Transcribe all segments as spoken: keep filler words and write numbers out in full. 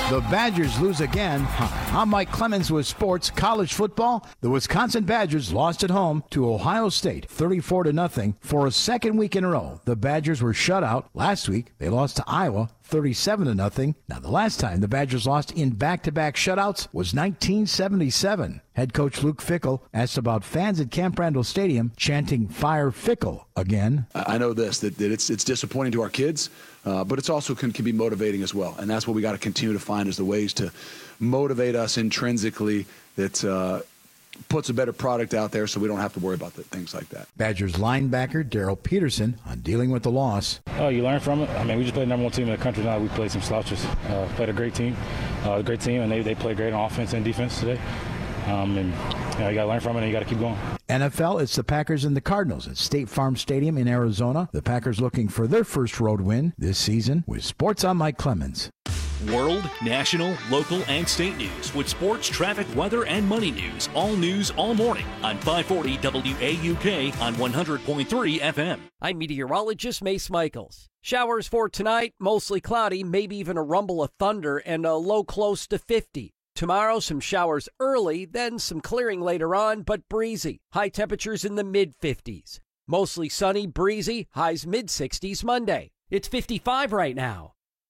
The Badgers lose again. Hi, I'm Mike Clemens with sports. College football. The Wisconsin Badgers lost at home to Ohio State, thirty-four to nothing, for a second week in a row. The Badgers were shut out. Last week, they lost to Iowa, thirty-seven to nothing. Now, the last time the Badgers lost in back-to-back shutouts was nineteen seventy-seven. Head coach Luke Fickell asked about fans at Camp Randall Stadium chanting "Fire Fickell" again. I know this, that, that it's it's disappointing to our kids, uh, but it's also can, can be motivating as well. And that's what we got to continue to find is the ways to motivate us intrinsically that uh, puts a better product out there so we don't have to worry about the, things like that. Badgers linebacker Daryl Peterson on dealing with the loss. Oh, you learn from it. I mean, we just played the number one team in the country now. We played some slouches. Uh, played a great team, uh, a great team, and they, they played great on offense and defense today. Um, and you know, you got to learn from it and you got to keep going. N F L, it's the Packers and the Cardinals at State Farm Stadium in Arizona. The Packers looking for their first road win this season. With Sports, I'm Mike Clemens. World, national, local, and state news with sports, traffic, weather, and money news. All news, all morning on five forty W A U K on one hundred point three F M. I'm meteorologist Mace Michaels. Showers for tonight, mostly cloudy, maybe even a rumble of thunder, and a low close to fifty. Tomorrow, some showers early, then some clearing later on, but breezy. High temperatures in the mid-fifties. Mostly sunny, breezy, highs mid-sixties Monday. It's fifty-five right now.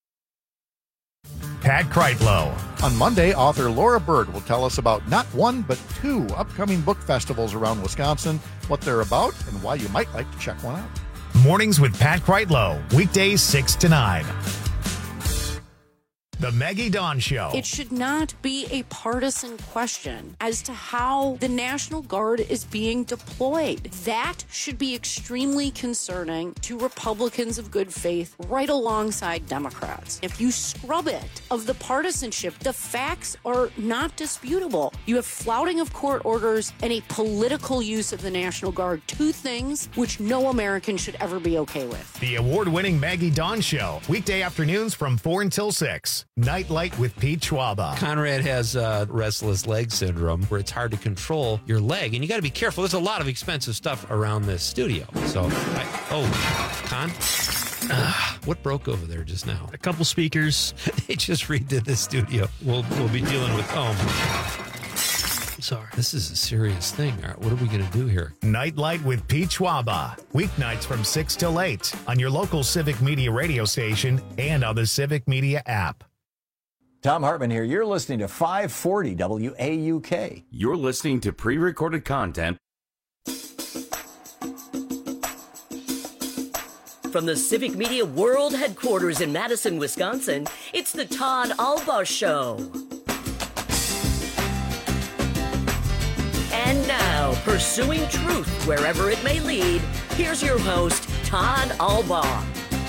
Pat Kreitlow. On Monday, author Laura Bird will tell us about not one, but two upcoming book festivals around Wisconsin, what they're about, and why you might like to check one out. Mornings with Pat Kreitlow, weekdays six to nine. The Maggie Dawn Show. It should not be a partisan question as to how the National Guard is being deployed. That should be extremely concerning to Republicans of good faith right alongside Democrats. If you scrub it of the partisanship, the facts are not disputable. You have flouting of court orders and a political use of the National Guard, two things which no American should ever be okay with. The award-winning Maggie Dawn Show, weekday afternoons from four until six. Nightlight with Pete Schwaba. Conrad has uh, restless leg syndrome where it's hard to control your leg, and you got to be careful. There's a lot of expensive stuff around this studio. So, I, oh, Con, uh, what broke over there just now? A couple speakers. They just redid the studio. We'll we'll be dealing with home. Sorry. This is a serious thing. All right, what are we going to do here? Nightlight with Pete Schwaba. Weeknights from six till eight on your local Civic Media radio station and on the Civic Media app. Tom Hartman here. You're listening to five forty W A U K. You're listening to pre-recorded content from the Civic Media World Headquarters in Madison, Wisconsin. It's the Todd Albaugh Show. And now, pursuing truth wherever it may lead, here's your host, Todd Albaugh.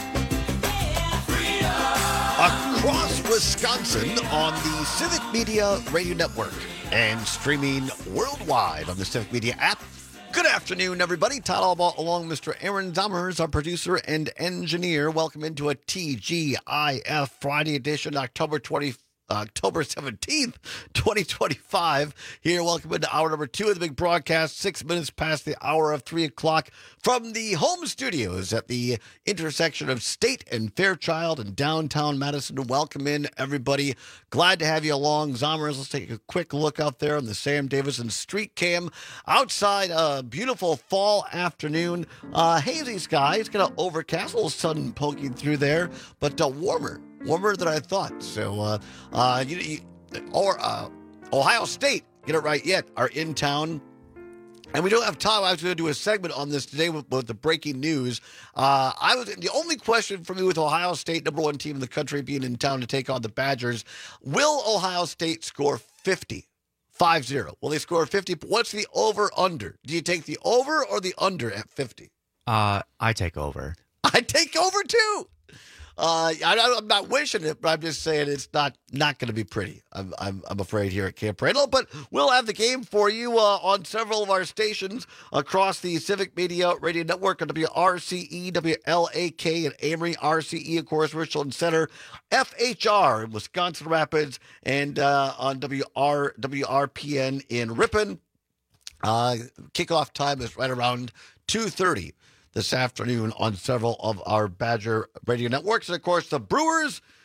Across Wisconsin on the Civic Media Radio Network and streaming worldwide on the Civic Media app. Good afternoon, everybody. Todd Albaugh along with Mister Aaron Zommers, our producer and engineer. Welcome into a T G I F Friday edition, October twentieth. October seventeenth, twenty twenty-five. Here, welcome into hour number two of the big broadcast, six minutes past the hour of three o'clock from the home studios at the intersection of State and Fairchild in downtown Madison. Welcome in, everybody. Glad to have you along. Zommers, let's take a quick look out there on the Sam Davison Street Cam. Outside, a beautiful fall afternoon. Uh, hazy sky. It's kind of overcast, a little sun poking through there, but uh, warmer. Warmer than I thought. So, uh, uh, you, you, or uh, Ohio State, get it right yet, are in town. And we don't have time. I was going to do a segment on this today with, with the breaking news. Uh, I was the only question for me with Ohio State, number one team in the country, being in town to take on the Badgers. Will Ohio State score fifty? five zero. Will they score fifty? What's the over-under? Do you take the over or the under at fifty? Uh, I take over. I take over, too. Uh, I, I'm not wishing it, but I'm just saying it's not not going to be pretty. I'm, I'm I'm afraid here at Camp Randall, but we'll have the game for you uh, on several of our stations across the Civic Media Radio Network on W R C E, W L A K, and Amory, R C E, of course, Richland Center, F H R in Wisconsin Rapids, and uh, on W R W R P N in Ripon. Uh, kickoff time is right around two thirty. This afternoon on several of our Badger radio networks. And, of course, the Brewers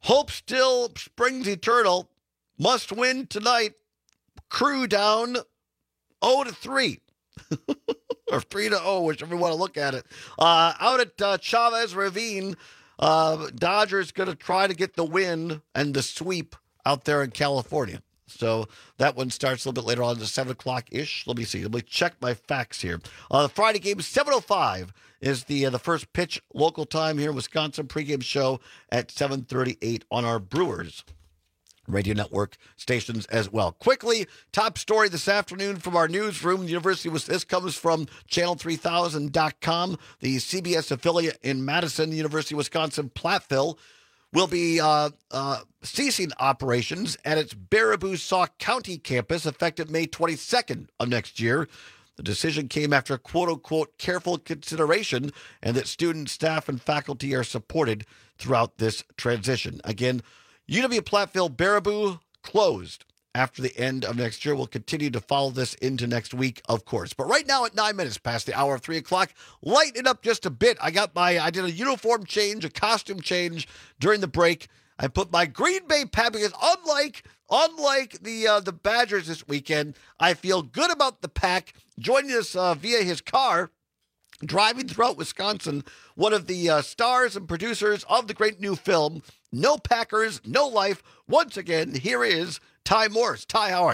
Hope still springs eternal. Must win tonight. Crew down oh to three. Or three to oh, whichever you want to look at it. Uh, out at uh, Chavez Ravine, uh, Dodgers going to try to get the win and the sweep out there in California. So that one starts a little bit later on, the seven o'clock-ish. Let me see. Let me check my facts here. Uh, the Friday game, seven oh five is the uh, the first pitch local time here in Wisconsin. Pregame show at seven thirty-eight on our Brewers Radio Network stations as well. Quickly, top story this afternoon from our newsroom. The University was this comes from channel three thousand dot com. The C B S affiliate in Madison, the University of Wisconsin Platteville, will be uh, uh, ceasing operations at its Baraboo Sauk County campus effective May twenty-second of next year. The decision came after quote-unquote careful consideration and that students, staff, and faculty are supported throughout this transition. Again, U W Platteville Baraboo closed after the end of next year. We'll continue to follow this into next week, of course. But right now at nine minutes past the hour of three o'clock, lighten it up just a bit. I got my, I did a uniform change, a costume change during the break. I put my Green Bay Pack because unlike, unlike the uh, the Badgers this weekend, I feel good about the Pack joining us uh, via his car, driving throughout Wisconsin, one of the uh, stars and producers of the great new film, No Packers, No Life. Once again, here is Ty Morris. Ty, how are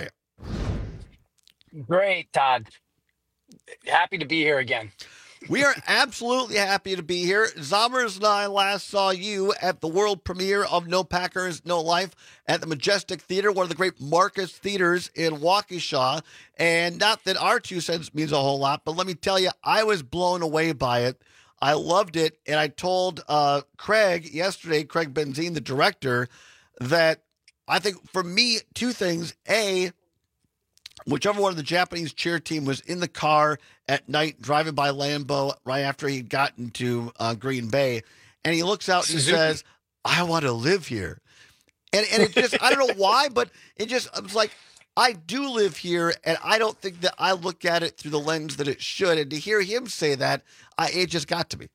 you? Great, Todd. Happy to be here again. We are absolutely happy to be here. Zommers and I last saw you at the world premiere of No Packers, No Life at the Majestic Theater, one of the great Marcus theaters in Waukesha. And not that our two cents means a whole lot, but let me tell you, I was blown away by it. I loved it. And I told uh, Craig yesterday, Craig Benzine, the director, that I think for me, two things. A, whichever one of the Japanese cheer team was in the car at night driving by Lambeau right after he'd gotten to uh, Green Bay, and he looks out and he says, I want to live here. And and it just, I don't know why, but it just, I was like, I do live here, and I don't think that I look at it through the lens that it should. And to hear him say that, I, it just got to me.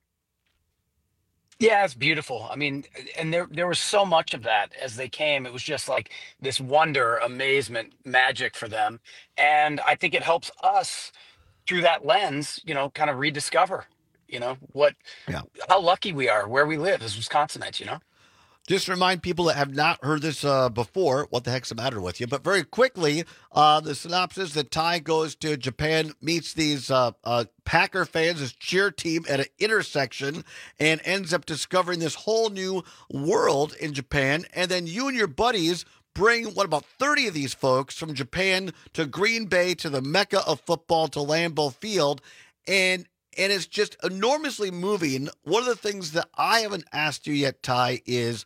Yeah, it's beautiful. I mean, and there there was so much of that as they came. It was just like this wonder, amazement, magic for them. And I think it helps us through that lens, you know, kind of rediscover, you know, what, yeah. how lucky we are where we live as Wisconsinites, you know? Just to remind people that have not heard this uh, before, what the heck's the matter with you? But very quickly, uh, the synopsis that Ty goes to Japan, meets these uh, uh, Packer fans, this cheer team at an intersection, and ends up discovering this whole new world in Japan. And then you and your buddies bring, what, about thirty of these folks from Japan to Green Bay, to the Mecca of football, to Lambeau Field. And And it's just enormously moving. One of the things that I haven't asked you yet, Ty, is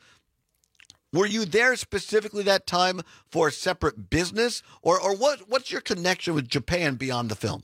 were you there specifically that time for a separate business? Or or what? what's your connection with Japan beyond the film?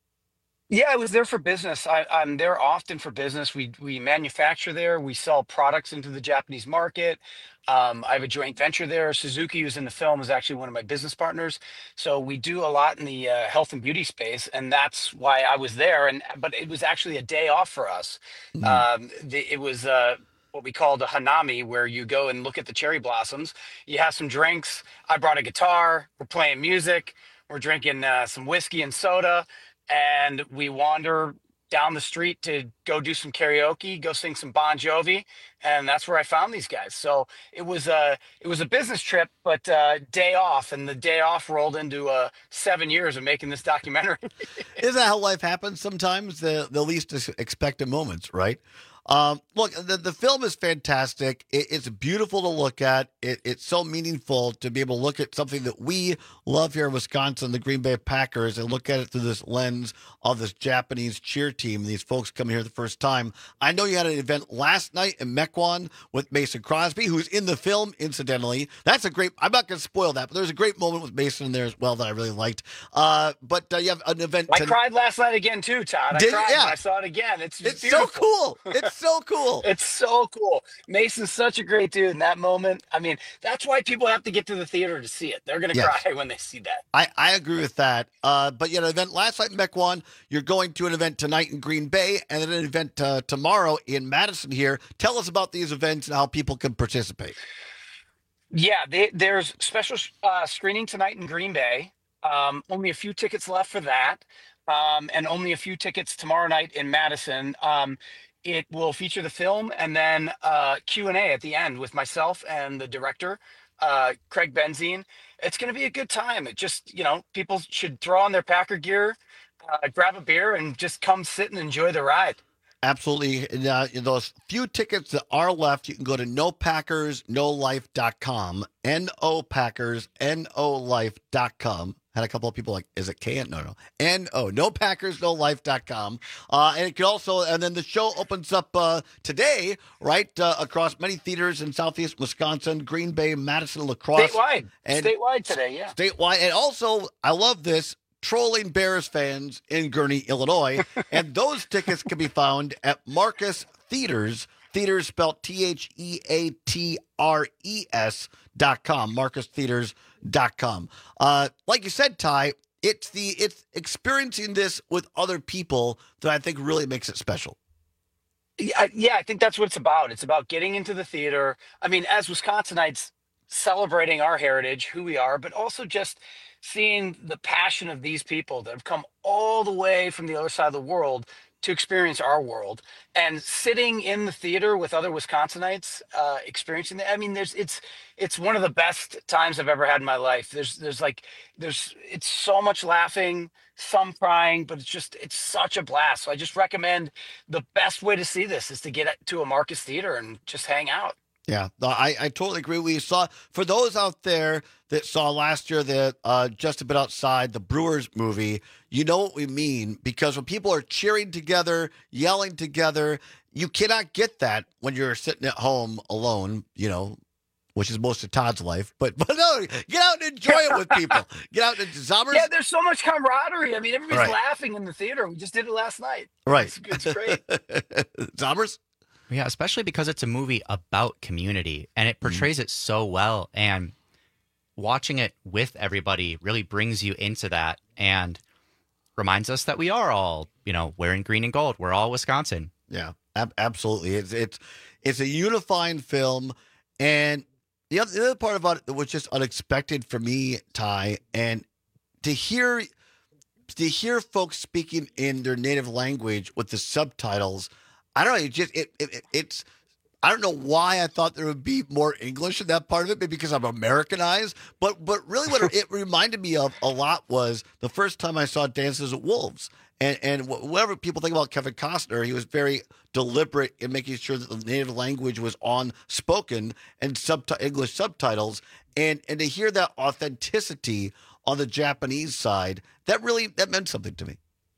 Yeah, I was there for business. I, I'm there often for business. We we manufacture there. We sell products into the Japanese market. Um, I have a joint venture there. Suzuki, who's in the film, is actually one of my business partners. So we do a lot in the uh, health and beauty space, and that's why I was there. And but it was actually a day off for us. Mm-hmm. Um, the, it was uh, what we called a hanami, where you go and look at the cherry blossoms. You have some drinks. I brought a guitar. We're playing music. We're drinking uh, some whiskey and soda, and we wander down the street to go do some karaoke, go sing some Bon Jovi, and that's where I found these guys. So it was a it was a business trip, but uh, day off, and the day off rolled into uh, seven years of making this documentary. Isn't that how life happens sometimes? The the least expected moments, right? Um, look, the, the film is fantastic. It, it's beautiful to look at. It, it's so meaningful to be able to look at something that we love here in Wisconsin, the Green Bay Packers, and look at it through this lens of this Japanese cheer team, these folks coming here the first time. I know you had an event last night in Mequon with Mason Crosby, who's in the film, incidentally. That's a great, I'm not going to spoil that, but there's a great moment with Mason in there as well that I really liked. Uh, but uh, you have an event. I to, cried last night again, too, Todd. I did, cried yeah. when I saw it again. It's, it's beautiful. so cool. It's so cool. It's so cool. Mason's such a great dude in that moment. I mean, that's why people have to get to the theater to see it. They're going to yes. cry when they see that. I, I agree with that. Uh, but you know, event last night in Mequon, you're going to an event tonight in Green Bay, and then an event uh, tomorrow in Madison here. Tell us about these events and how people can participate. Yeah, they, there's special uh, screening tonight in Green Bay. Um, only a few tickets left for that, um, and only a few tickets tomorrow night in Madison. Um, it will feature the film and then uh, Q and A at the end with myself and the director, uh, Craig Benzine. It's going to be a good time. It just, you know, people should throw on their Packer gear, uh, grab a beer, and just come sit and enjoy the ride. Absolutely. And, uh, those few tickets that are left, you can go to no packers no life dot com. N O Packers, N O life dot com. Had a couple of people like, is it K? No, no. N O, no packers no life dot com. Uh, and it can also, and then the show opens up uh, today, right, uh, across many theaters in Southeast Wisconsin, Green Bay, Madison, La Crosse. Statewide. And Statewide today, yeah. Statewide. And also, I love this, trolling Bears fans in Gurnee, Illinois. And those tickets can be found at Marcus Theaters. Theaters spelled T H E A T R E S dot com. Marcus Theaters dot com. Uh, like you said, Ty, it's the it's experiencing this with other people that I think really makes it special. Yeah, I- yeah, I think that's what it's about. It's about getting into the theater. I mean, as Wisconsinites, celebrating our heritage, who we are, but also just seeing the passion of these people that have come all the way from the other side of the world to experience our world, and sitting in the theater with other Wisconsinites, uh, experiencing that. I mean, there's it's it's one of the best times I've ever had in my life. There's there's like there's it's so much laughing, some crying, but it's just it's such a blast. So I just recommend the best way to see this is to get to a Marcus Theater and just hang out. Yeah, no, I, I totally agree. We saw, for those out there that saw last year that uh, Just a Bit Outside, the Brewers movie, you know what we mean, because when people are cheering together, yelling together, you cannot get that when you're sitting at home alone, you know, which is most of Todd's life. But but no, get out and enjoy it with people. Get out and Zombers. Yeah, there's so much camaraderie. I mean, everybody's Right. laughing in the theater. We just did it last night. Right. It's, it's great. Zombers? Yeah, especially because it's a movie about community and it portrays it so well. And watching it with everybody really brings you into that and reminds us that we are all, you know, wearing green and gold. We're all Wisconsin. Yeah, ab- absolutely. It's it's it's a unifying film, and the other, the other part about it that was just unexpected for me, Ty, and to hear to hear folks speaking in their native language with the subtitles. I don't know. It just it, it it's. I don't know why I thought there would be more English in that part of it, maybe because I'm Americanized. But but really, what it reminded me of a lot was the first time I saw Dances with Wolves, and and whatever people think about Kevin Costner, he was very deliberate in making sure that the native language was on spoken and sub English subtitles, and and to hear that authenticity on the Japanese side, that really that meant something to me.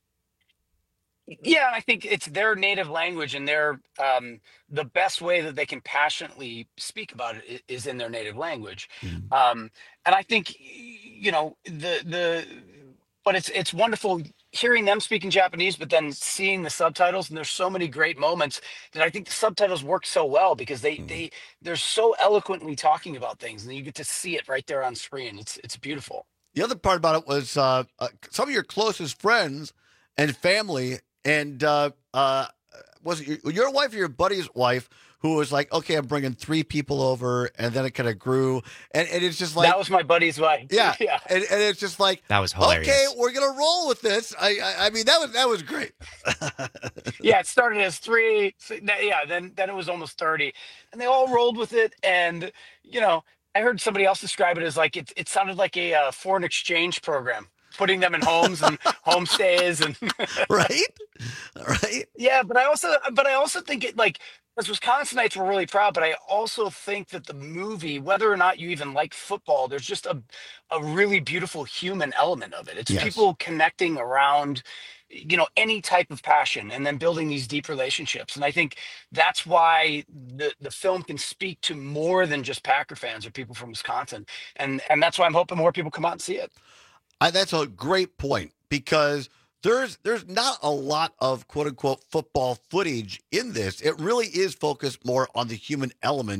Yeah, I think it's their native language, and their um, the best way that they can passionately speak about it i- is in their native language. Um, and I think you know the the, but it's it's wonderful hearing them speaking Japanese, but then seeing the subtitles. And there's so many great moments that I think the subtitles work so well because they they they're so eloquently talking about things, and you get to see it right there on screen. It's it's beautiful. The other part about it was uh, uh, some of your closest friends and family. And uh, uh, was it your, your wife or your buddy's wife who was like, okay, I'm bringing three people over, and then it kind of grew. And, and it's just like. That was my buddy's wife. Yeah. yeah. And, and it's just like. That was hilarious. Okay, we're going to roll with this. I, I I mean, that was that was great. Yeah, it started as three. so that- Yeah, then then it was almost thirty, and they all rolled with it. And you know, I heard somebody else describe it as like it. It sounded like a uh, foreign exchange program, putting them in homes and homestays and right, right. Yeah, but I also but I also think it like as Wisconsinites we're really proud, but I also think that the movie, whether or not you even like football, there's just a a really beautiful human element of it. It's Yes. people connecting around you know any type of passion and then building these deep relationships. And I think that's why the the film can speak to more than just Packer fans or people from Wisconsin. And and that's why I'm hoping more people come out and see it. I, that's a great point because there's there's not a lot of quote unquote football footage in this. It really is focused more on the human element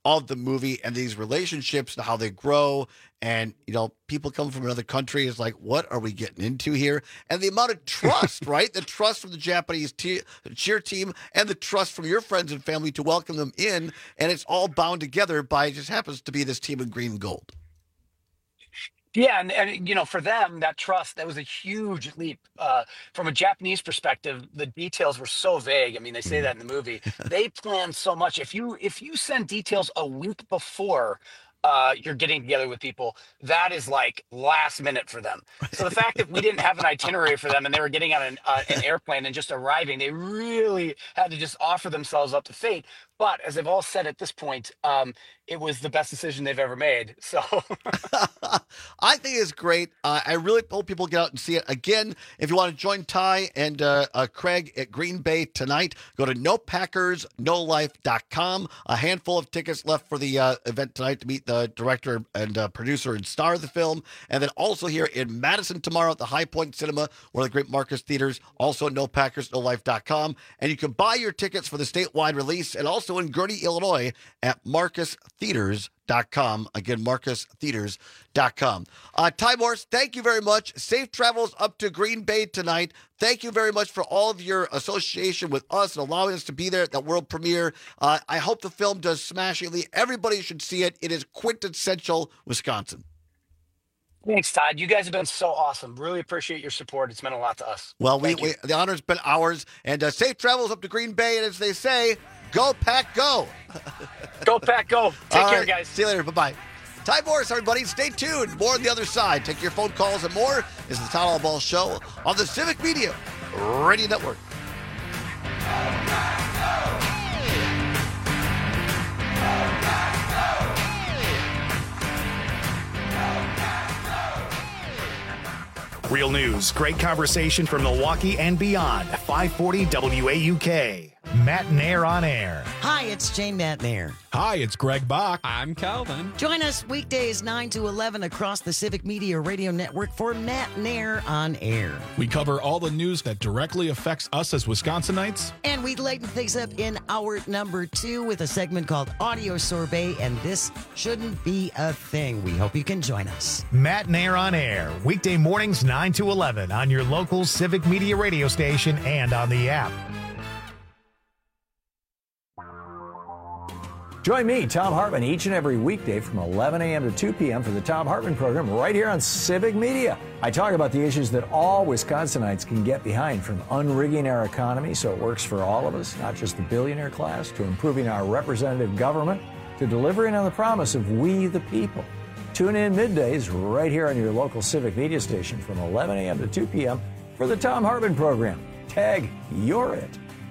of the movie and these relationships and how they grow. And, you know, people come from another country. It's like, what are we getting into here? And the amount of trust, right? The trust from the Japanese te- cheer team and the trust from your friends and family to welcome them in. And it's all bound together by, it just happens to be this team in green and gold. Yeah, and, and you know, for them, that trust, that was a huge leap. Uh, from a Japanese perspective, the details were so vague. I mean, they say that in the movie. They planned so much. If you if you send details a week before uh, you're getting together with people, that is like last minute for them. So the fact that we didn't have an itinerary for them and they were getting on an, uh, an airplane and just arriving, they really had to just offer themselves up to fate. But as they've all said at this point, um, it was the best decision they've ever made. So I think it's great. Uh, I really hope people get out and see it. Again, if you want to join Ty and uh, uh, Craig at Green Bay tonight, go to no packers no life dot com. A handful of tickets left for the uh, event tonight to meet the director and uh, producer and star of the film. And then also here in Madison tomorrow at the High Point Cinema, one of the great Marcus Theaters, also no packers no life dot com. And you can buy your tickets for the statewide release and also in Gurnee, Illinois at marcus theaters dot com. Again, marcus theaters dot com. Uh, Ty Morse, thank you very much. Safe travels up to Green Bay tonight. Thank you very much for all of your association with us and allowing us to be there at that world premiere. Uh, I hope the film does smashingly. Everybody should see it. It is quintessential Wisconsin. thanks, Todd. You guys have been so awesome. Really appreciate your support. It's meant a lot to us. Well, we, we the honor's been ours. And uh, safe travels up to Green Bay. And as they say, go Pack, go. Go Pack, go. Take All care, right. guys. See you later. Bye-bye. Ty Morris, everybody. Stay tuned. More on the other side. Take your phone calls and more. This is the Todd Ball Show on the Civic Media Radio Network. Real news, great conversation from Milwaukee and beyond. five forty W A U K. Matt Nair on air. Hi, it's Jane Matt Nair. Hi, it's Greg Bach. I'm Calvin. Join us weekdays nine to eleven across the Civic Media Radio Network for Matt Nair on air. We cover all the news that directly affects us as Wisconsinites. And we lighten things up in hour number two with a segment called Audio Sorbet, and this shouldn't be a thing. We hope you can join us. Matt Nair on air, weekday mornings nine to eleven on your local Civic Media radio station and on the app. Join me, Tom Hartman, each and every weekday from eleven a.m. to two p.m. for the Tom Hartman program right here on Civic Media. I talk about the issues that all Wisconsinites can get behind, from unrigging our economy so it works for all of us, not just the billionaire class, to improving our representative government, to delivering on the promise of we the people. Tune in middays right here on your local Civic Media station from eleven a.m. to two p.m. for the Tom Hartman program. Tag, you're it.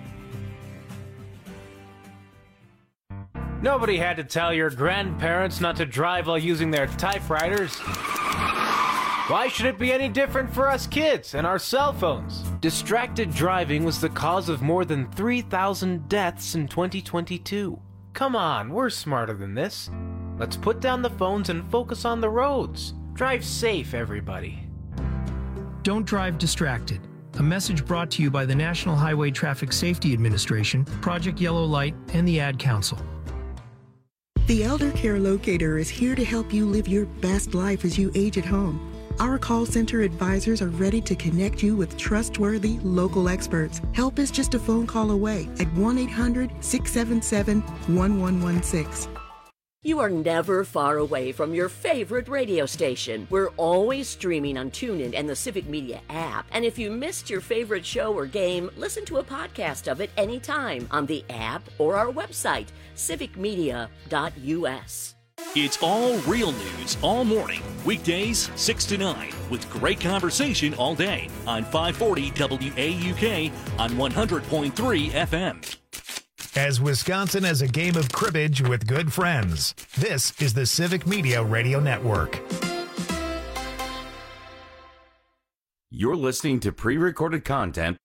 Nobody had to tell your grandparents not to drive while using their typewriters. Why should it be any different for us kids and our cell phones? Distracted driving was the cause of more than three thousand deaths in twenty twenty-two. Come on, we're smarter than this. Let's put down the phones and focus on the roads. Drive safe, everybody. Don't drive distracted. A message brought to you by the National Highway Traffic Safety Administration, Project Yellow Light, and the Ad Council. The Elder Care Locator is here to help you live your best life as you age at home. Our call center advisors are ready to connect you with trustworthy local experts. Help is just a phone call away at one eight hundred, six seven seven, one one one six. You are never far away from your favorite radio station. We're always streaming on TuneIn and the Civic Media app. And if you missed your favorite show or game, listen to a podcast of it anytime on the app or our website, civic media dot u s. It's all real news all morning, weekdays six to nine, with great conversation all day on five forty W A U K on one hundred point three F M. As Wisconsin has a game of cribbage with good friends, this is the Civic Media Radio Network. You're listening to pre-recorded content.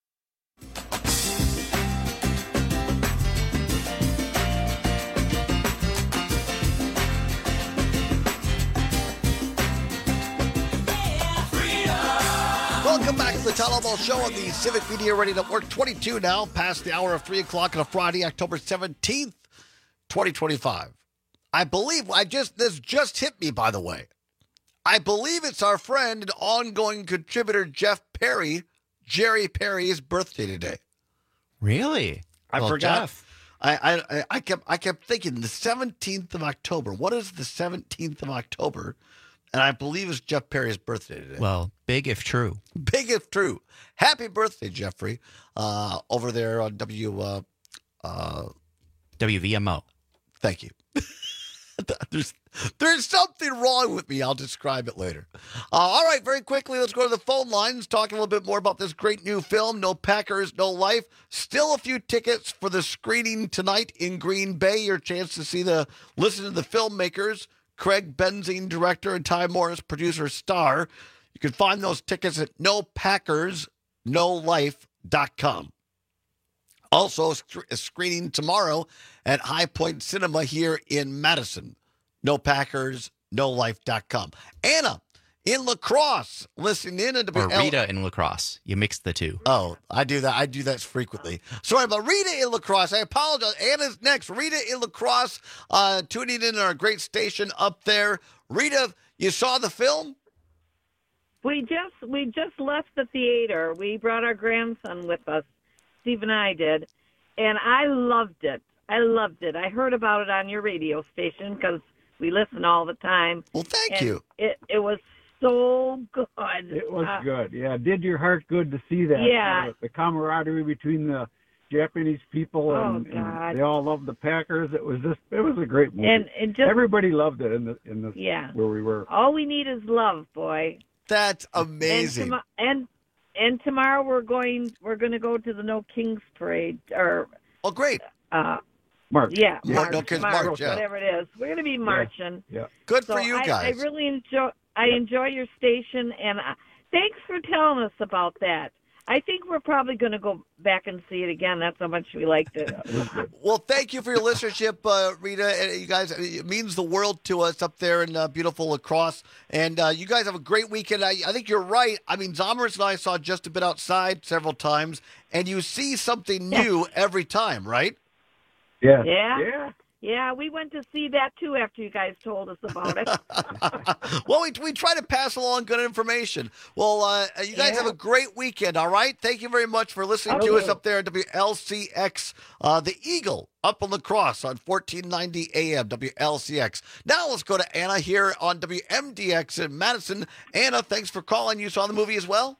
Welcome back to the Todd Ball Show on the Civic Media Radio Network. twenty-two now, past the hour of three o'clock on a Friday, October seventeenth, twenty twenty-five. I believe I just this just hit me, by the way. I believe it's our friend and ongoing contributor Jeff Perry, Jerry Perry's birthday today. Really? I Well, forgot. Jeff. I, I I kept I kept thinking the seventeenth of October. What is the seventeenth of October? And I believe it's Jeff Perry's birthday today. Well, big if true. Big if true. Happy birthday, Jeffrey. Uh, over there on W uh, uh, W V M O. Thank you. There's there's something wrong with me. I'll describe it later. Uh, all right, very quickly, let's go to the phone lines, talking a little bit more about this great new film, No Packers, No Life. Still a few tickets for the screening tonight in Green Bay. Your chance to see the, listen to the filmmakers, Craig Benzine, director, and Ty Morris, producer, star. You can find those tickets at no packers no life dot com. Also, a screening tomorrow at High Point Cinema here in Madison. no packers no life dot com. Anna in La Crosse, listening in. And Or Rita in La Crosse. You mixed the two. Oh, I do that. I do that frequently. Sorry about Rita in La Crosse. I apologize. Anna's next. Rita in La Crosse, uh, tuning in on our great station up there. Rita, you saw the film? We just we just left the theater. We brought our grandson with us. Steve and I did, and I loved it. I loved it. I heard about it on your radio station because we listen all the time. Well, thank and you. It it was so good. It was Uh, good. Yeah, it did your heart good to see that. Yeah. Uh, the camaraderie between the Japanese people Oh, and, and God. they all loved the Packers. It was just it was a great movie. And it just everybody loved it in the in the Yeah. where we were. All we need is love, boy. That's And, amazing. tomo- and and tomorrow we're going we're going to go to the No Kings Parade or oh great uh March. yeah Yeah, March, No Kings March, March, yeah. whatever it is. We're going to be marching. Yeah. Good So for you I, guys. I really enjoy I enjoy your station, and I, thanks for telling us about that. I think we're probably going to go back and see it again. That's how much we liked it. Well, thank you for your listenership, uh, Rita. And you guys, it means the world to us up there in uh, beautiful La Crosse. And uh, you guys have a great weekend. I, I think you're right. I mean, Zommers and I saw Just a Bit Outside several times, and you see something new every time, right? Yeah. Yeah. Yeah. Yeah, we went to see that too after you guys told us about it. Well, we, we try to pass along good information. Well, uh, you guys Yeah. have a great weekend, all right? Thank you very much for listening to Okay. us up there at W L C X, uh, the Eagle, up on La Crosse on fourteen ninety A M, W L C X. Now let's go to Anna here on W M D X in Madison. Anna, thanks for calling. You saw the movie as well?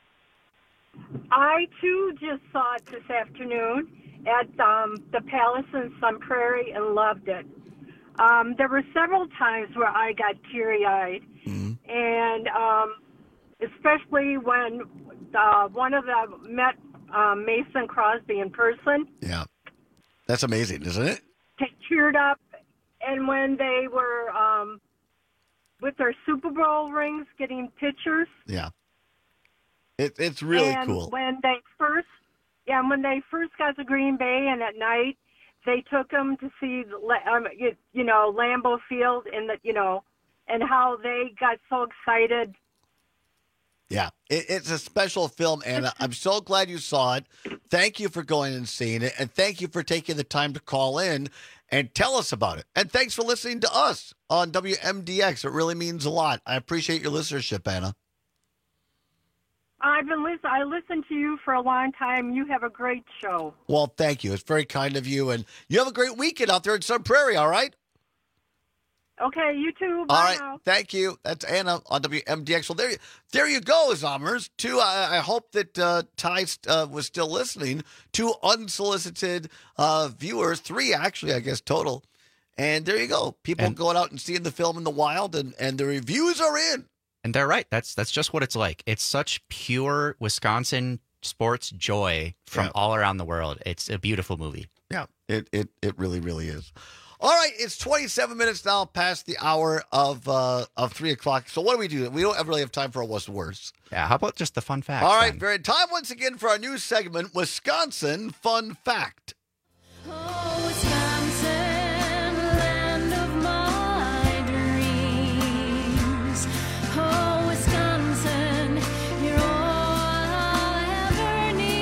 I, too, just saw it this afternoon at um, the Palace in Sun Prairie and loved it. Um, there were several times where I got teary-eyed, and um, especially when uh, one of them met um, Mason Crosby in person. Yeah. That's amazing, isn't it? They teared up, and when they were um, with their Super Bowl rings getting pictures. Yeah. It, it's really and cool. when they first, yeah, when they first got to Green Bay, and at night they took them to see, the, La- um, you, you know, Lambeau Field, and the, you know, and how they got so excited. Yeah, it, it's a special film, Anna. I'm so glad you saw it. Thank you for going and seeing it, and thank you for taking the time to call in and tell us about it. And thanks for listening to us on W M D X. It really means a lot. I appreciate your listenership, Anna. I've been listen. I listened to you for a long time. You have a great show. Well, thank you. It's very kind of you, and you have a great weekend out there in Sun Prairie, all right? Okay, you too. Bye All right, now. thank you. That's Anna on W M D X. Well, there, there you go, Zommers. Two, I, I hope that uh, Ty uh, was still listening. Two unsolicited uh, viewers, three actually, I guess, total. And there you go. People And- going out and seeing the film in the wild, and, and the reviews are in. And they're right. That's that's just what it's like. It's such pure Wisconsin sports joy from Yeah. all around the world. It's a beautiful movie. Yeah, it, it, it really, really is. All right, it's twenty-seven minutes now past the hour of uh, of three o'clock. So what do we do? We don't really have time for a what's worse. Yeah, how about just the fun facts? All right, then? very time once again for our new segment, Wisconsin Fun Fact.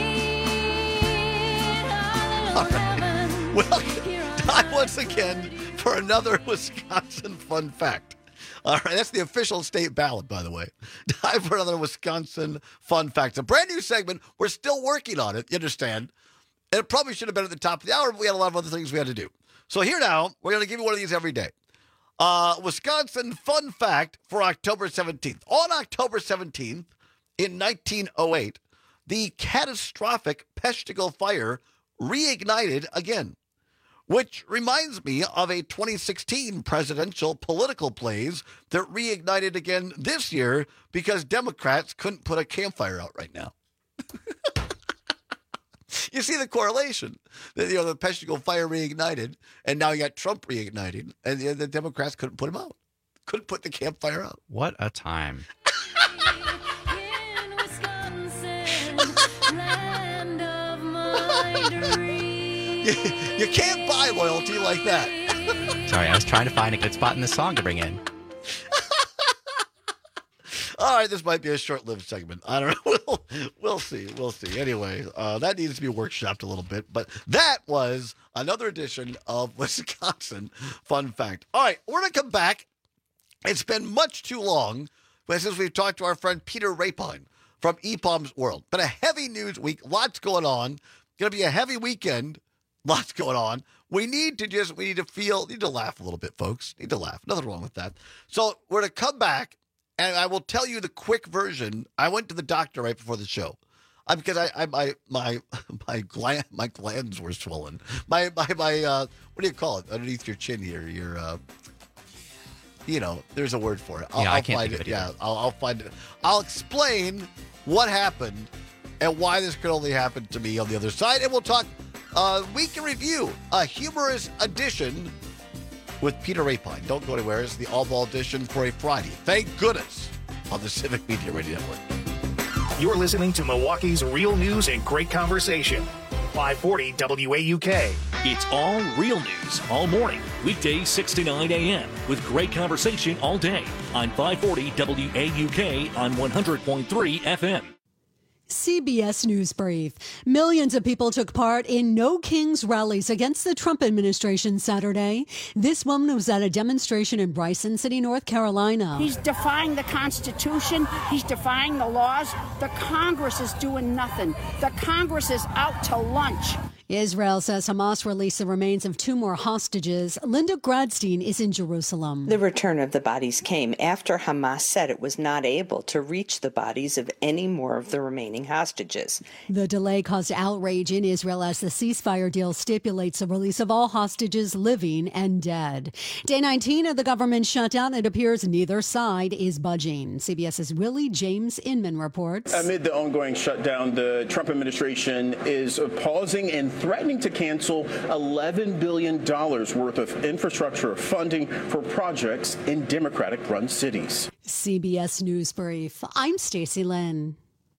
Well, time once again for another Wisconsin fun fact. All right, that's the official state ballot, by the way. Time for another Wisconsin fun fact. It's a brand new segment. We're still working on it, you understand? And it probably should have been at the top of the hour, but we had a lot of other things we had to do. So here now, we're going to give you one of these every day. Uh, Wisconsin fun fact for October seventeenth. On October seventeenth, in nineteen oh eight, the catastrophic Peshtigo fire reignited again, which reminds me of a twenty sixteen presidential political plays that reignited again this year because Democrats couldn't put a campfire out right now. You see the correlation. The, you know, the Peshtigo fire reignited, and now you got Trump reigniting, and the, the Democrats couldn't put him out. Couldn't put the campfire out. What a time. you, you can't buy loyalty like that. Sorry, I was trying to find a good spot in this song to bring in. All right, this might be a short-lived segment. I don't know. We'll, we'll see. We'll see. Anyway, uh, that needs to be workshopped a little bit. But that was another edition of Wisconsin Fun Fact. All right, we're going to come back. It's been much too long since we've talked to our friend Peter Rapine from E P O M's World. Been a heavy news week. Lots going on. Going to be a heavy weekend. Lots going on. We need to just, we need to feel, need to laugh a little bit, folks. Need to laugh. Nothing wrong with that. So we're going to come back. And I will tell you the quick version. I went to the doctor right before the show, uh, because I, I my my my gland my glands were swollen. My my my uh, what do you call it underneath your chin here? Your uh, you know, there's a word for it. I'll, yeah, I I'll can't find think it. of it Yeah, I'll, I'll find it. I'll explain what happened and why this could only happen to me on the other side, and we'll talk uh, week in review, a humorous edition with Peter Rapine. Don't go anywhere. It's the All Ball edition for a Friday. Thank goodness on the Civic Media Radio Network. You're listening to Milwaukee's real news and great conversation. five forty W A U K. It's all real news all morning. Weekdays six to nine a.m. with great conversation all day on five forty W A U K on one hundred point three F M. C B S News Brief. Millions of people took part in No Kings rallies against the Trump administration Saturday. This woman was at a demonstration in Bryson City, North Carolina. He's defying the Constitution. He's defying the laws. The Congress is doing nothing. The Congress is out to lunch. Israel says Hamas released the remains of two more hostages. Linda Gradstein is in Jerusalem. The return of the bodies came after Hamas said it was not able to reach the bodies of any more of the remaining hostages. The delay caused outrage in Israel as the ceasefire deal stipulates the release of all hostages, living and dead. Day nineteen of the government shutdown. It appears neither side is budging. CBS's Willie James Inman reports. Amid the ongoing shutdown, the Trump administration is pausing and threatening to cancel eleven billion dollars worth of infrastructure funding for projects in Democratic-run cities. C B S News Brief. I'm Stacey Lynn.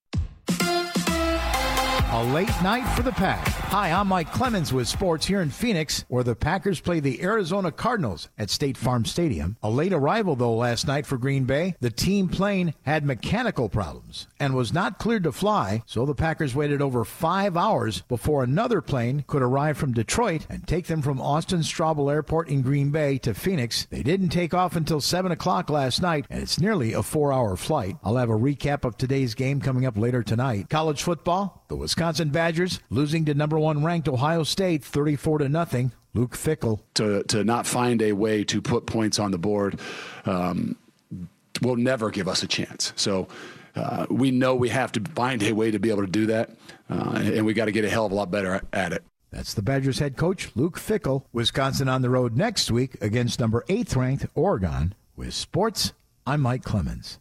A late night for the Pack. Hi, I'm Mike Clemens with sports here in Phoenix, where the Packers play the Arizona Cardinals at State Farm Stadium. A late arrival, though, last night for Green Bay. The team plane had mechanical problems and was not cleared to fly, so the Packers waited over five hours before another plane could arrive from Detroit and take them from Austin Straubel Airport in Green Bay to Phoenix. They didn't take off until seven o'clock last night, and it's nearly a four-hour flight. I'll have a recap of today's game coming up later tonight. College football, the Wisconsin Badgers losing to number one ranked Ohio State thirty-four to nothing. Luke Fickell. To to not find a way to put points on the board um, will never give us a chance. So uh, we know we have to find a way to be able to do that, uh, and we got to get a hell of a lot better at it. That's the Badgers head coach, Luke Fickell. Wisconsin on the road next week against number eighth ranked Oregon. With sports, I'm Mike Clemens.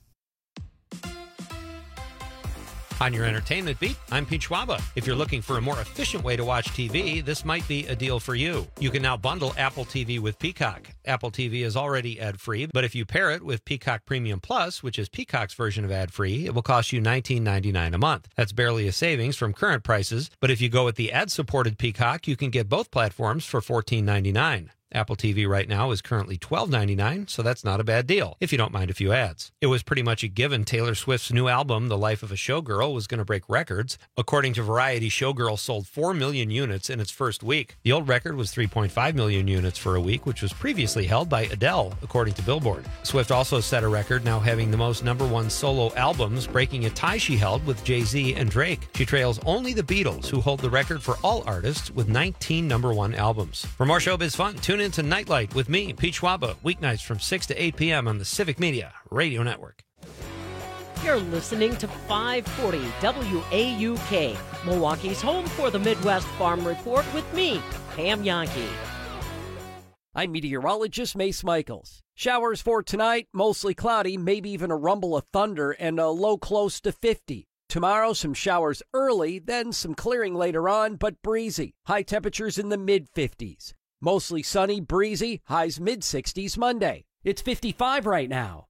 On your entertainment beat, I'm Pete Schwaba. If you're looking for a more efficient way to watch T V, this might be a deal for you. You can now bundle Apple T V with Peacock. Apple T V is already ad-free, but if you pair it with Peacock Premium Plus, which is Peacock's version of ad-free, it will cost you nineteen ninety-nine dollars a month. That's barely a savings from current prices, but if you go with the ad-supported Peacock, you can get both platforms for fourteen ninety-nine. Apple T V right now is currently twelve ninety-nine, so that's not a bad deal, if you don't mind a few ads. It was pretty much a given Taylor Swift's new album, The Life of a Showgirl, was going to break records. According to Variety, Showgirl sold four million units in its first week. The old record was three point five million units for a week, which was previously held by Adele, according to Billboard. Swift also set a record, now having the most number one solo albums, breaking a tie she held with Jay-Z and Drake. She trails only the Beatles, who hold the record for all artists with nineteen number one albums. For more showbiz fun, tune in to Nightlight with me, Pete Schwaba, weeknights from six to eight p.m. on the Civic Media Radio Network. You're listening to five forty W A U K, Milwaukee's home for the Midwest Farm Report with me, Pam Yankee. I'm meteorologist Mace Michaels. Showers for tonight, mostly cloudy, maybe even a rumble of thunder, and a low close to fifty. Tomorrow, some showers early, then some clearing later on, but breezy. High temperatures in the mid-fifties. Mostly sunny, breezy, highs mid-sixties Monday. It's fifty-five right now.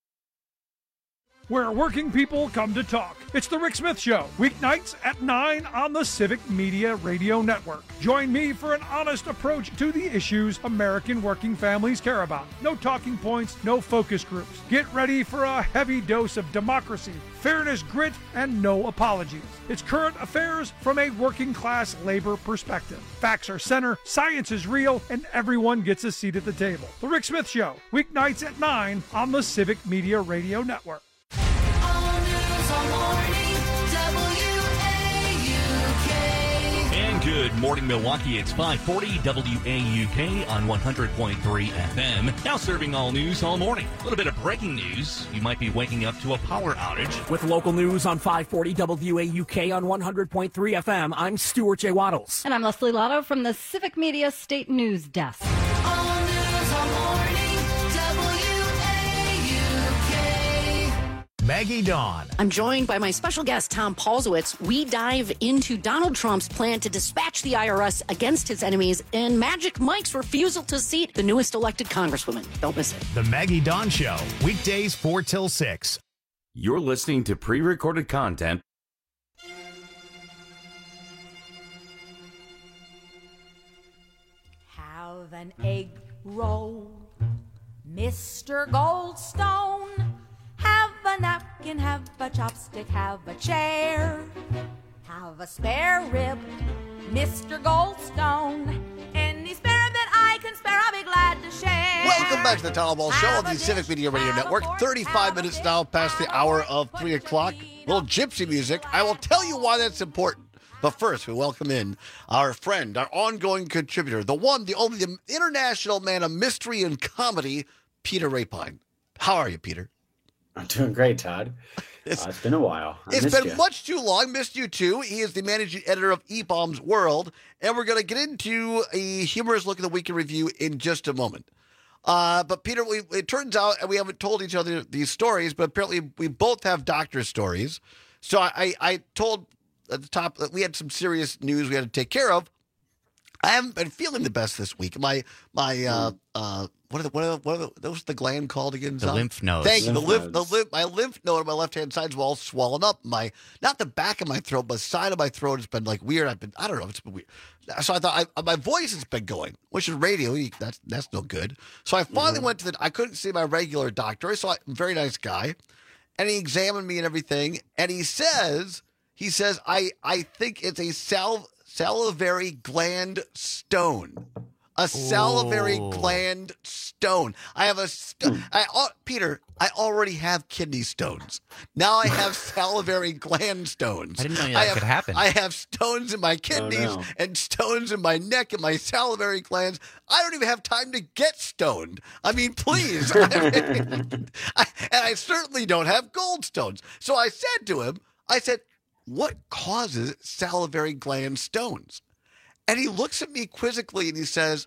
Where working people come to talk. It's the Rick Smith Show, weeknights at nine on the Civic Media Radio Network. Join me for an honest approach to the issues American working families care about. No talking points, no focus groups. Get ready for a heavy dose of democracy, fairness, grit, and no apologies. It's current affairs from a working class labor perspective. Facts are center, science is real, and everyone gets a seat at the table. The Rick Smith Show, weeknights at nine on the Civic Media Radio Network. And good morning, Milwaukee. It's five forty W A U K on one hundred point three F M. Now serving all news all morning. A little bit of breaking news. You might be waking up to a power outage. With local news on five forty W A U K on one hundred point three F M, I'm Stuart J. Waddles. And I'm Leslie Lotto from the Civic Media State News Desk. All news all morning. Maggie Dawn. I'm joined by my special guest, Tom Paulsowitz. We dive into Donald Trump's plan to dispatch the I R S against his enemies and Magic Mike's refusal to seat the newest elected congresswoman. Don't miss it. The Maggie Dawn Show, weekdays four till six. You're listening to pre-recorded content. Have an egg roll, Mister Goldstone. Have a napkin, have a chopstick, have a chair. Have a spare rib, Mister Goldstone. Any spare rib that I can spare, I'll be glad to share. Welcome back to the Tom Ball Show on the Civic Media Radio Network. thirty-five minutes now past the hour of three o'clock. Little gypsy music. I will tell you why that's important. But first, we welcome in our friend, our ongoing contributor, the one, the only, the international man of mystery and comedy, Peter Rapine. How are you, Peter? I'm doing great, Todd. It's, uh, it's been a while. I it's been you. much too long. Missed you too. He is the managing editor of E-Bombs World, and we're going to get into a humorous look at the week in review in just a moment. Uh, but Peter, we, it turns out, and we haven't told each other these stories, but apparently we both have doctor stories. So I, I, I told at the top that we had some serious news we had to take care of. I haven't been feeling the best this week. My my uh, uh, what are the what are the, what are the, what's the gland called again? The lymph nodes. Thank you. Lymph the lymph, nodes. the lymph, my lymph node on my left hand side's all swollen up. My not the back of my throat, but the side of my throat has been like weird. I've been I don't know. It's been weird. So I thought I, my voice has been going, which is radio. That's that's no good. So I finally mm-hmm. went to the. I couldn't see my regular doctor. I saw a very nice guy, and he examined me and everything. And he says he says I I think it's a salve. salivary gland stone. A salivary Ooh. gland stone. I have a st- I, uh, Peter, I already have kidney stones. Now I have salivary gland stones. I didn't know that I have, could happen. I have stones in my kidneys oh, no. and stones in my neck and my salivary glands. I don't even have time to get stoned. I mean, please. I mean, I, and I certainly don't have gold stones. So I said to him, I said, what causes salivary gland stones? And he looks at me quizzically and he says,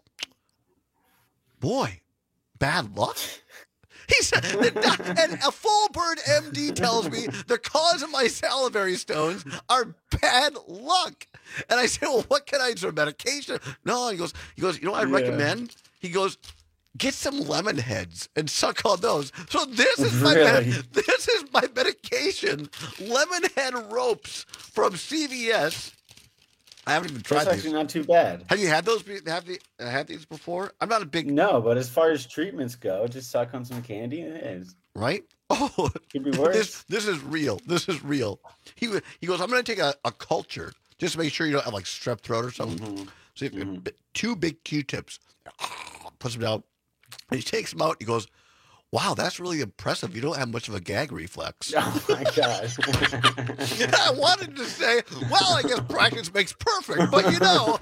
boy, bad luck. He said, and a full bird M D tells me the cause of my salivary stones are bad luck. And I said, well, what can I do? Medication? No, he goes, he goes, you know what I yeah. recommend? He goes, get some lemon heads and suck on those. So this is my really? med- this is my medication. Lemon head ropes from C V S. I haven't even tried That's these. actually not too bad. Have you had those? Have the had these before? I'm not a big no, but as far as treatments go, just suck on some candy and it is. Right? Oh, could be worse. This, this is real. This is real. He he goes, I'm going to take a, a culture just to make sure you don't have like strep throat or something. Mm-hmm. So you have mm-hmm. two big Q-tips. Puts them down. And he takes them out. He goes, wow, that's really impressive. You don't have much of a gag reflex. Oh, my God. I wanted to say, well, I guess practice makes perfect, but you know.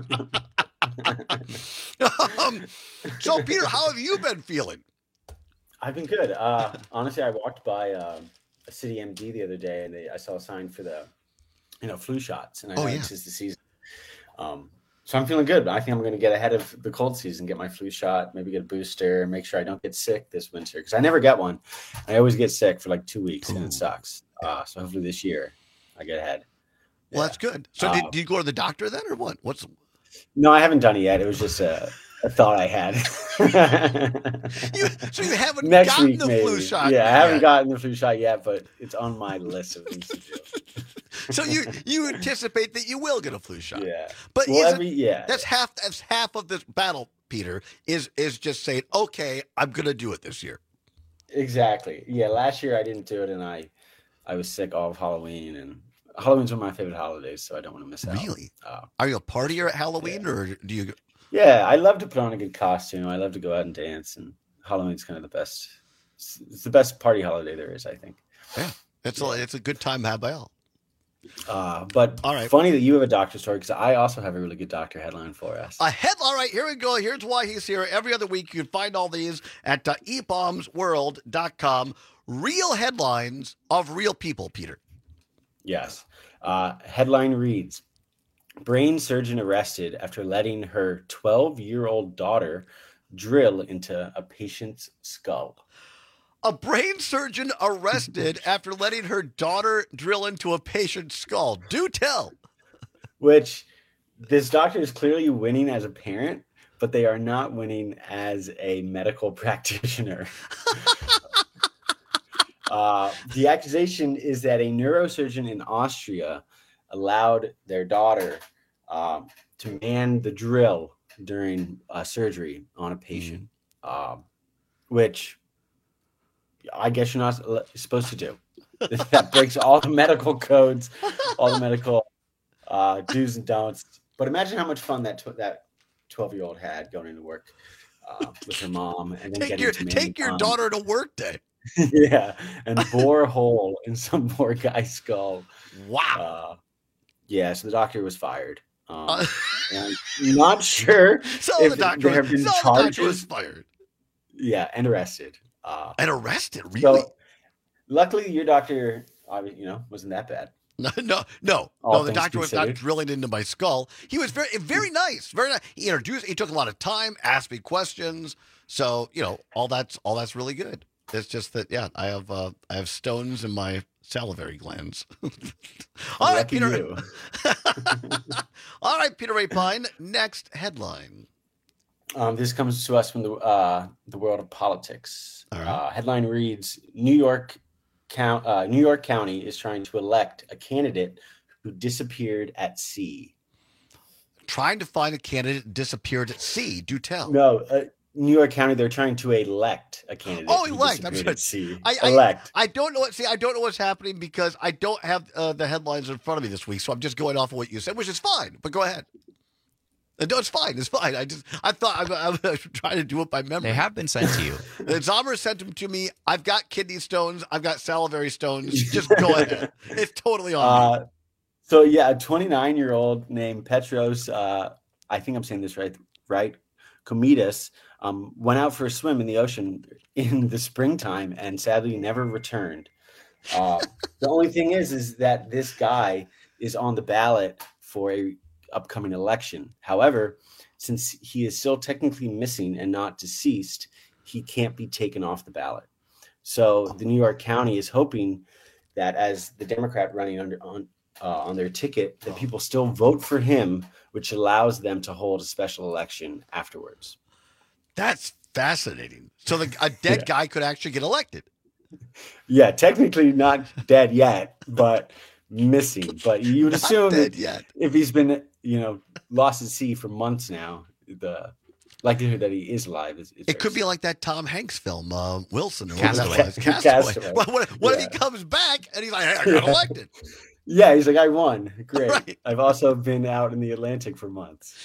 um, so, Peter, how have you been feeling? I've been good. Uh, honestly, I walked by uh, a City M D the other day, and they, I saw a sign for the, you know, flu shots, and I know oh, yeah. this is the season. Um, so I'm feeling good. I think I'm going to get ahead of the cold season, get my flu shot, maybe get a booster, and make sure I don't get sick this winter because I never get one. I always get sick for like two weeks, Ooh. and it sucks. Uh, so hopefully this year I get ahead. Well, yeah. That's good. So uh, did, did you go to the doctor then, or what? What's No, I haven't done it yet. It was just a, a thought I had. you, so you haven't Next gotten week, the maybe. flu shot Yeah, yet. I haven't gotten the flu shot yet, but it's on my list of things to do. So you you anticipate that you will get a flu shot. Yeah. But well, is every, it, yeah. that's half that's half of this battle, Peter, is is just saying, okay, I'm gonna do it this year. Exactly. Yeah, last year I didn't do it and I I was sick all of Halloween, and Halloween's one of my favorite holidays, so I don't want to miss out. Really? Uh, Are you a partier at Halloween yeah. or do you Yeah, I love to put on a good costume. I love to go out and dance, and Halloween's kind of the best it's the best party holiday there is, I think. Yeah. It's yeah. a it's a good time to have by all. Uh, but all right. Funny that you have a doctor story because I also have a really good doctor headline for us. A headline, all right, here we go. Here's why he's here. Every other week, you can find all these at uh, e bombs world dot com. Real headlines of real people, Peter. Yes. Uh, headline reads, brain surgeon arrested after letting her twelve-year-old daughter drill into a patient's skull. A brain surgeon arrested after letting her daughter drill into a patient's skull. Do tell. Which this doctor is clearly winning as a parent, but they are not winning as a medical practitioner. uh, the accusation is that a neurosurgeon in Austria allowed their daughter um, to man the drill during uh, surgery on a patient, mm. um, which... I guess you're not supposed to do. That breaks all the medical codes, all the medical uh, do's and don'ts. But imagine how much fun that tw- that twelve-year-old had going into work uh, with her mom, and then take getting your to take your mom. daughter to work day. Yeah, and bore a hole in some poor guy's skull. Wow. Uh, yeah, so the doctor was fired. Um, uh, and I'm not sure so if the doctor, there have been so charges. The doctor was fired. Yeah, and arrested. Uh, and arrested, really? So, luckily, your doctor, you know, wasn't that bad. No, no, no. All no the doctor was not drilling into my skull. He was very, very nice. Very nice. He introduced. He took a lot of time, asked me questions. So you know, all that's all that's really good. It's just that, yeah, I have uh, I have stones in my salivary glands. all right, Peter. All right, Peter Ray Pine. Next headline. Um, this comes to us from the uh, the world of politics. Right. Uh, headline reads: New York, count, uh, New York County is trying to elect a candidate who disappeared at sea. Trying to find a candidate disappeared at sea. Do tell. No, uh, New York County. They're trying to elect a candidate. Oh, elect. I'm at sea. I, elect. I, I don't know what. See, I don't know what's happening because I don't have uh, the headlines in front of me this week. So I'm just going off of what you said, which is fine. But go ahead. No, it's fine. It's fine. I just, I thought I, I was trying to do it by memory. They have been sent to you. Zomer sent them to me. I've got kidney stones. I've got salivary stones. Just go ahead. It's totally on uh, me. So yeah, a twenty-nine-year-old named Petros, uh, I think I'm saying this right, right? Komitas, um, went out for a swim in the ocean in the springtime and sadly never returned. Uh, the only thing is, is that this guy is on the ballot for a upcoming election. However, since he is still technically missing and not deceased, he can't be taken off the ballot. So the New York County is hoping that as the Democrat running under on uh, on their ticket, that people still vote for him, which allows them to hold a special election afterwards. That's fascinating. So the, a dead yeah. guy could actually get elected. Yeah, technically not dead yet, but missing. But you would assume that if he's been you know, lost at sea for months now. The likelihood that he is alive is. is it could be slim. like that Tom Hanks film, uh, Wilson or Castaway. whatever that was. Castaway. Castaway. What, what, what Yeah. if he comes back and he's like, hey, I got elected? Yeah, he's like, I won. Great. Right. I've also been out in the Atlantic for months.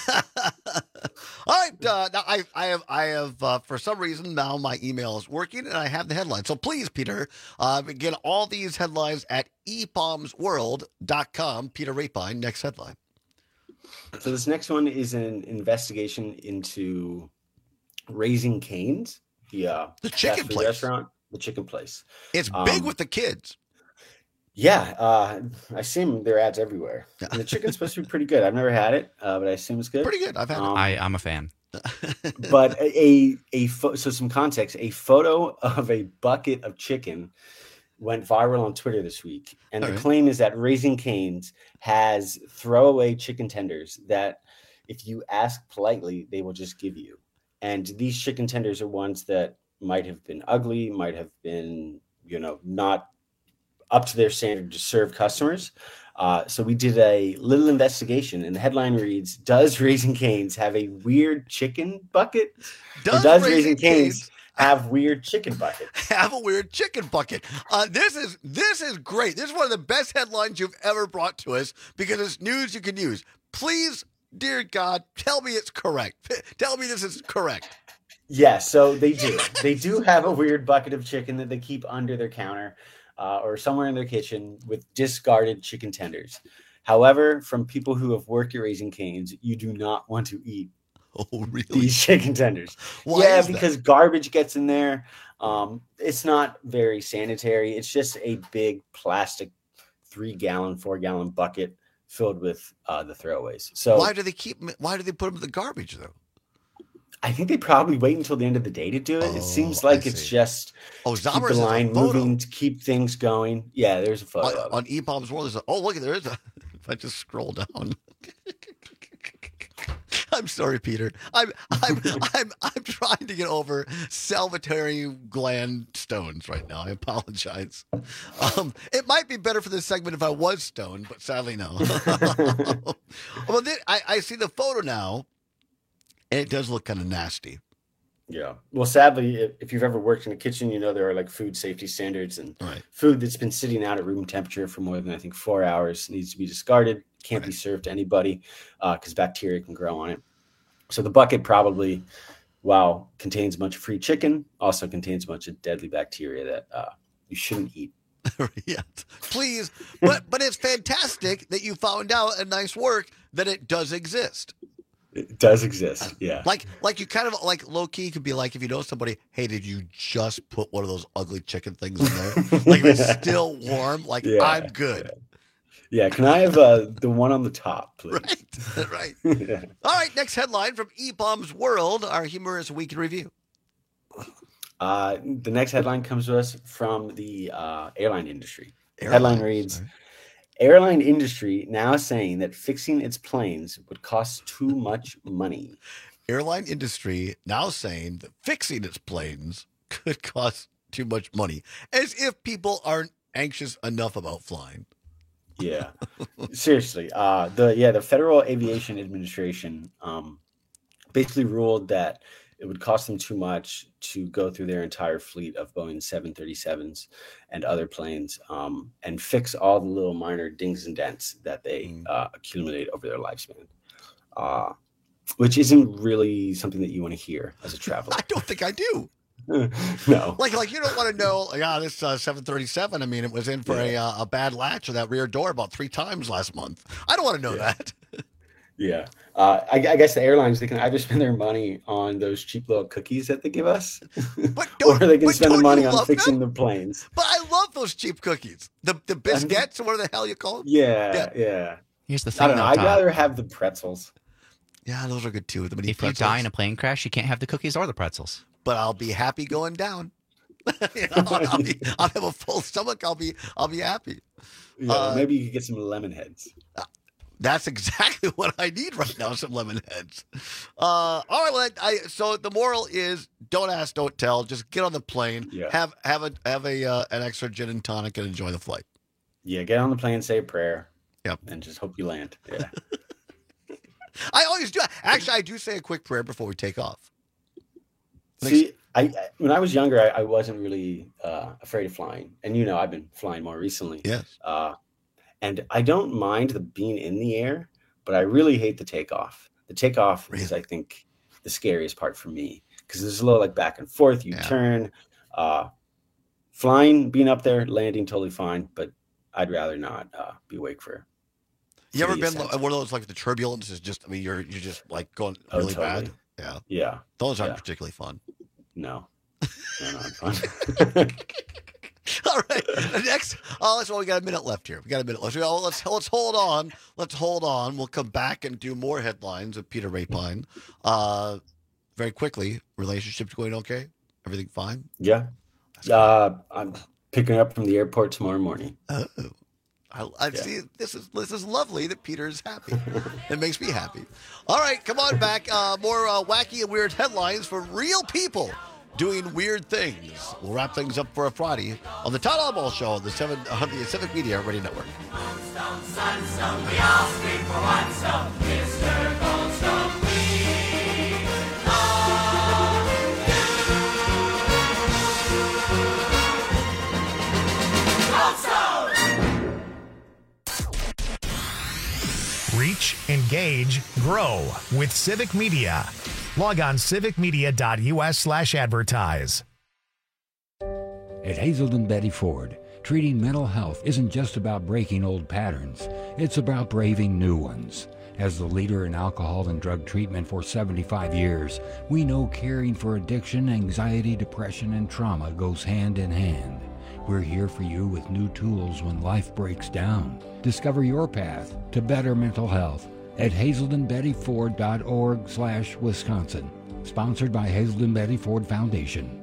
All right, uh, now I, I have, I have, uh, for some reason now my email is working and I have the headline. So please, Peter, uh, get all these headlines at e palms world dot com. Peter Rapine, next headline. So this next one is an investigation into Raising Cane's, the uh, the chicken fast food place restaurant, the chicken place. It's big Um, with the kids. Yeah, uh, I assume there are ads everywhere. And the chicken's supposed to be pretty good. I've never had it, uh, but I assume it's good. Pretty good. I've had Um, I, I'm a fan. but a a, a pho- so some context: a photo of a bucket of chicken went viral on Twitter this week, and All the right. claim is that Raising Cane's has throwaway chicken tenders that, if you ask politely, they will just give you. And these chicken tenders are ones that might have been ugly, might have been, you know, not up to their standard to serve customers. Uh, so we did a little investigation, and the headline reads: Does Raising Cane's have a weird chicken bucket? Does or does Raising Raising Cane's Cane's have weird chicken buckets? Have a weird chicken bucket. Uh, this is this is great. This is one of the best headlines you've ever brought to us because it's news you can use. Please, dear God, tell me it's correct. Tell me this is correct. Yeah, so they do. They do have a weird bucket of chicken that they keep under their counter uh, or somewhere in their kitchen with discarded chicken tenders. However, from people who have worked at Raising Cane's, you do not want to eat oh, really? these chicken tenders. Why yeah, is that? because garbage gets in there. Um, it's not very sanitary. It's just a big plastic three gallon, four gallon bucket filled with uh, the throwaways. So why do they keep? Why do they put them in the garbage though? I think they probably wait until the end of the day to do it. Oh, it seems I like it's see. just Oh, to keep Zommers the has a line photo. moving, to keep things going. Yeah, there's a photo. On, of it. on E Palms World, there's a, oh look, there is a. If I just scroll down. I'm sorry, Peter. I'm I'm I'm I'm trying to get over salivary gland stones right now. I apologize. Um, it might be better for this segment if I was stoned, but sadly no. Well, then I, I see the photo now, and it does look kind of nasty. Yeah. Well, sadly, if, if you've ever worked in a kitchen, you know there are like food safety standards, and Right. food that's been sitting out at room temperature for more than I think four hours needs to be discarded. Can't be served to anybody because bacteria can grow on it. So the bucket probably, while contains a bunch of free chicken, also contains a bunch of deadly bacteria that uh, you shouldn't eat. Yeah, please. But but it's fantastic that you found out, and nice work that it does exist. It does exist. Yeah. Like like you kind of like low key could be like if you know somebody, hey, did you just put one of those ugly chicken things in there? Like if it's still warm. Like Yeah, I'm good. Yeah. Can I have uh, the one on the top, please? Right. Right. Yeah. All right. Next headline from E Bombs World, our humorous week in review. Uh, the next headline comes to us from the uh, airline industry. The Airlines, headline reads, airline industry now saying that fixing its planes would cost too much money. Airline industry now saying that fixing its planes could cost too much money, as if people aren't anxious enough about flying. Yeah, seriously. Uh, the yeah, the Federal Aviation Administration um, basically ruled that it would cost them too much to go through their entire fleet of Boeing seven thirty-sevens and other planes um, and fix all the little minor dings and dents that they uh, accumulate over their lifespan, uh, which isn't really something that you want to hear as a traveler. I don't think I do. No. Like, like you don't want to know, like, ah, this uh, seven thirty-seven, I mean, it was in for a, uh, a bad latch of that rear door about three times last month. I don't want to know Yeah. that. Yeah. Uh, I, I guess the airlines, they can either spend their money on those cheap little cookies that they give us, or they can but spend the don't money you on love fixing the planes. But I love those cheap cookies. The the biscuits, or whatever the hell you call them. Yeah, yeah. Here's the I thing, don't know. though, I'd Todd. rather have the pretzels. Yeah, those are good too. The mini If you pretzels. die in a plane crash, you can't have the cookies or the pretzels. But I'll be happy going down. You know, I'll, be, I'll have a full stomach. I'll be I'll be happy. Yeah, Uh, maybe you could get some lemon heads. That's exactly what I need right now. Some lemon heads. Uh, all right. Well, I, so the moral is: don't ask, don't tell. Just get on the plane. Yeah. Have have a have a uh, an extra gin and tonic and enjoy the flight. Yeah, get on the plane, say a prayer. Yep. And just hope you land. Yeah. I always do. Actually, I do say a quick prayer before we take off. See, I when I was younger, I, I wasn't really uh, afraid of flying, and you know, I've been flying more recently. Yes. Uh, and I don't mind the being in the air, but I really hate the takeoff. The takeoff really? is, I think, the scariest part for me because there's a little like back and forth. You yeah. turn. Uh, flying, being up there, landing, totally fine, but I'd rather not uh, be awake for. You ever been one of those like the turbulence is just? I mean, you're you're just like going really oh, totally. bad. Yeah. Yeah. Those aren't yeah. particularly fun. No. No, not fun. All right. Next, oh, that's well, we got a minute left here. We got a minute left. Oh, let's let's hold on. Let's hold on. We'll come back and do more headlines with Peter Rapine. Uh, very quickly, relationships going okay? Everything fine? Yeah. Uh, I'm picking up from the airport tomorrow morning. Oh. I, I yeah. see. This is this is lovely that Peter is happy. It makes me happy. All right, come on back. Uh, more uh, wacky and weird headlines for real people doing weird things. We'll wrap things up for a Friday on the Todd Albaugh Show on the seven uh, the Civic Media Radio Network. Goldstone, Sunstone, we all scream for one stone. Mister Goldstone, we love you. Goldstone. Reach, engage, grow with Civic Media. Log on civicmedia.us slash advertise. At Hazelden Betty Ford, treating mental health isn't just about breaking old patterns. It's about braving new ones. As the leader in alcohol and drug treatment for seventy-five years, we know caring for addiction, anxiety, depression, and trauma goes hand in hand. We're here for you with new tools when life breaks down. Discover your path to better mental health at hazelden betty ford dot org slash Wisconsin. Sponsored by Hazelden Betty Ford Foundation.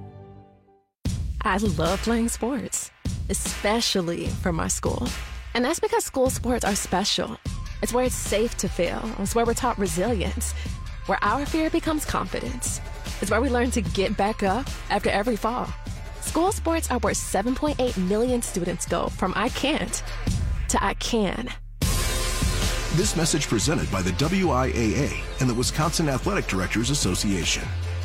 I love playing sports, especially for my school. And that's because school sports are special. It's where it's safe to fail. It's where we're taught resilience, where our fear becomes confidence. It's where we learn to get back up after every fall. School sports are where seven point eight million students go from I can't to I can. This message presented by the W I A A and the Wisconsin Athletic Directors Association.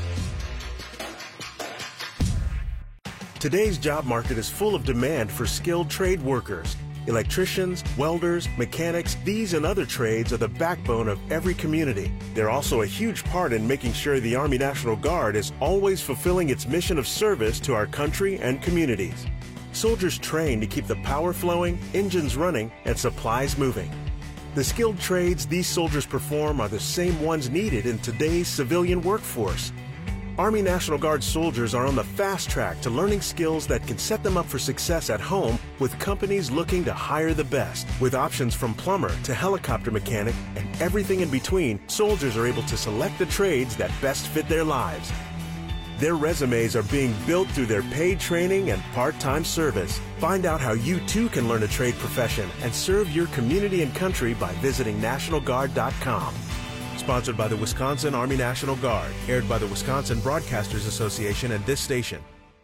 Today's job market is full of demand for skilled trade workers. Electricians, welders, mechanics, these and other trades are the backbone of every community. They're also a huge part in making sure the Army National Guard is always fulfilling its mission of service to our country and communities. Soldiers train to keep the power flowing, engines running, and supplies moving. The skilled trades these soldiers perform are the same ones needed in today's civilian workforce. Army National Guard soldiers are on the fast track to learning skills that can set them up for success at home with companies looking to hire the best. With options from plumber to helicopter mechanic and everything in between, soldiers are able to select the trades that best fit their lives. Their resumes are being built through their paid training and part-time service. Find out how you too can learn a trade profession and serve your community and country by visiting national guard dot com. Sponsored by the Wisconsin Army National Guard. Aired by the Wisconsin Broadcasters Association and this station.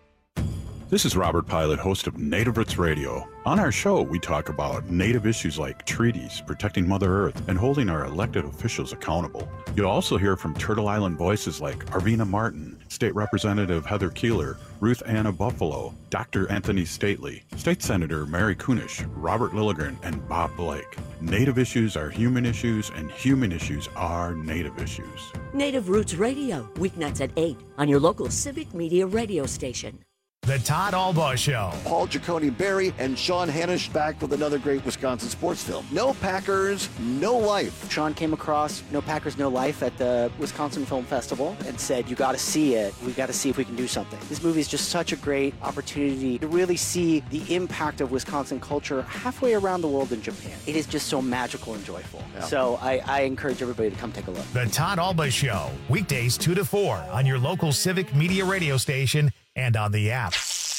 This is Robert Pilot, host of Native Roots Radio. On our show, we talk about Native issues like treaties, protecting Mother Earth, and holding our elected officials accountable. You'll also hear from Turtle Island voices like Arvina Martin, State Representative Heather Keeler, Ruth Anna Buffalo, Doctor Anthony Stately, State Senator Mary Kunish, Robert Lilligren, and Bob Blake. Native issues are human issues, and human issues are Native issues. Native Roots Radio, weeknights at eight on your local Civic Media radio station. The Todd Albaugh Show. Paul Giacone Berry and Sean Hanish back with another great Wisconsin sports film. No Packers, No Life. Sean came across No Packers, No Life at the Wisconsin Film Festival and said, you got to see it. We got to see if we can do something. This movie is just such a great opportunity to really see the impact of Wisconsin culture halfway around the world in Japan. It is just so magical and joyful. Yeah. So I, I encourage everybody to come take a look. The Todd Albaugh Show, weekdays two to four on your local Civic Media radio station and on the app.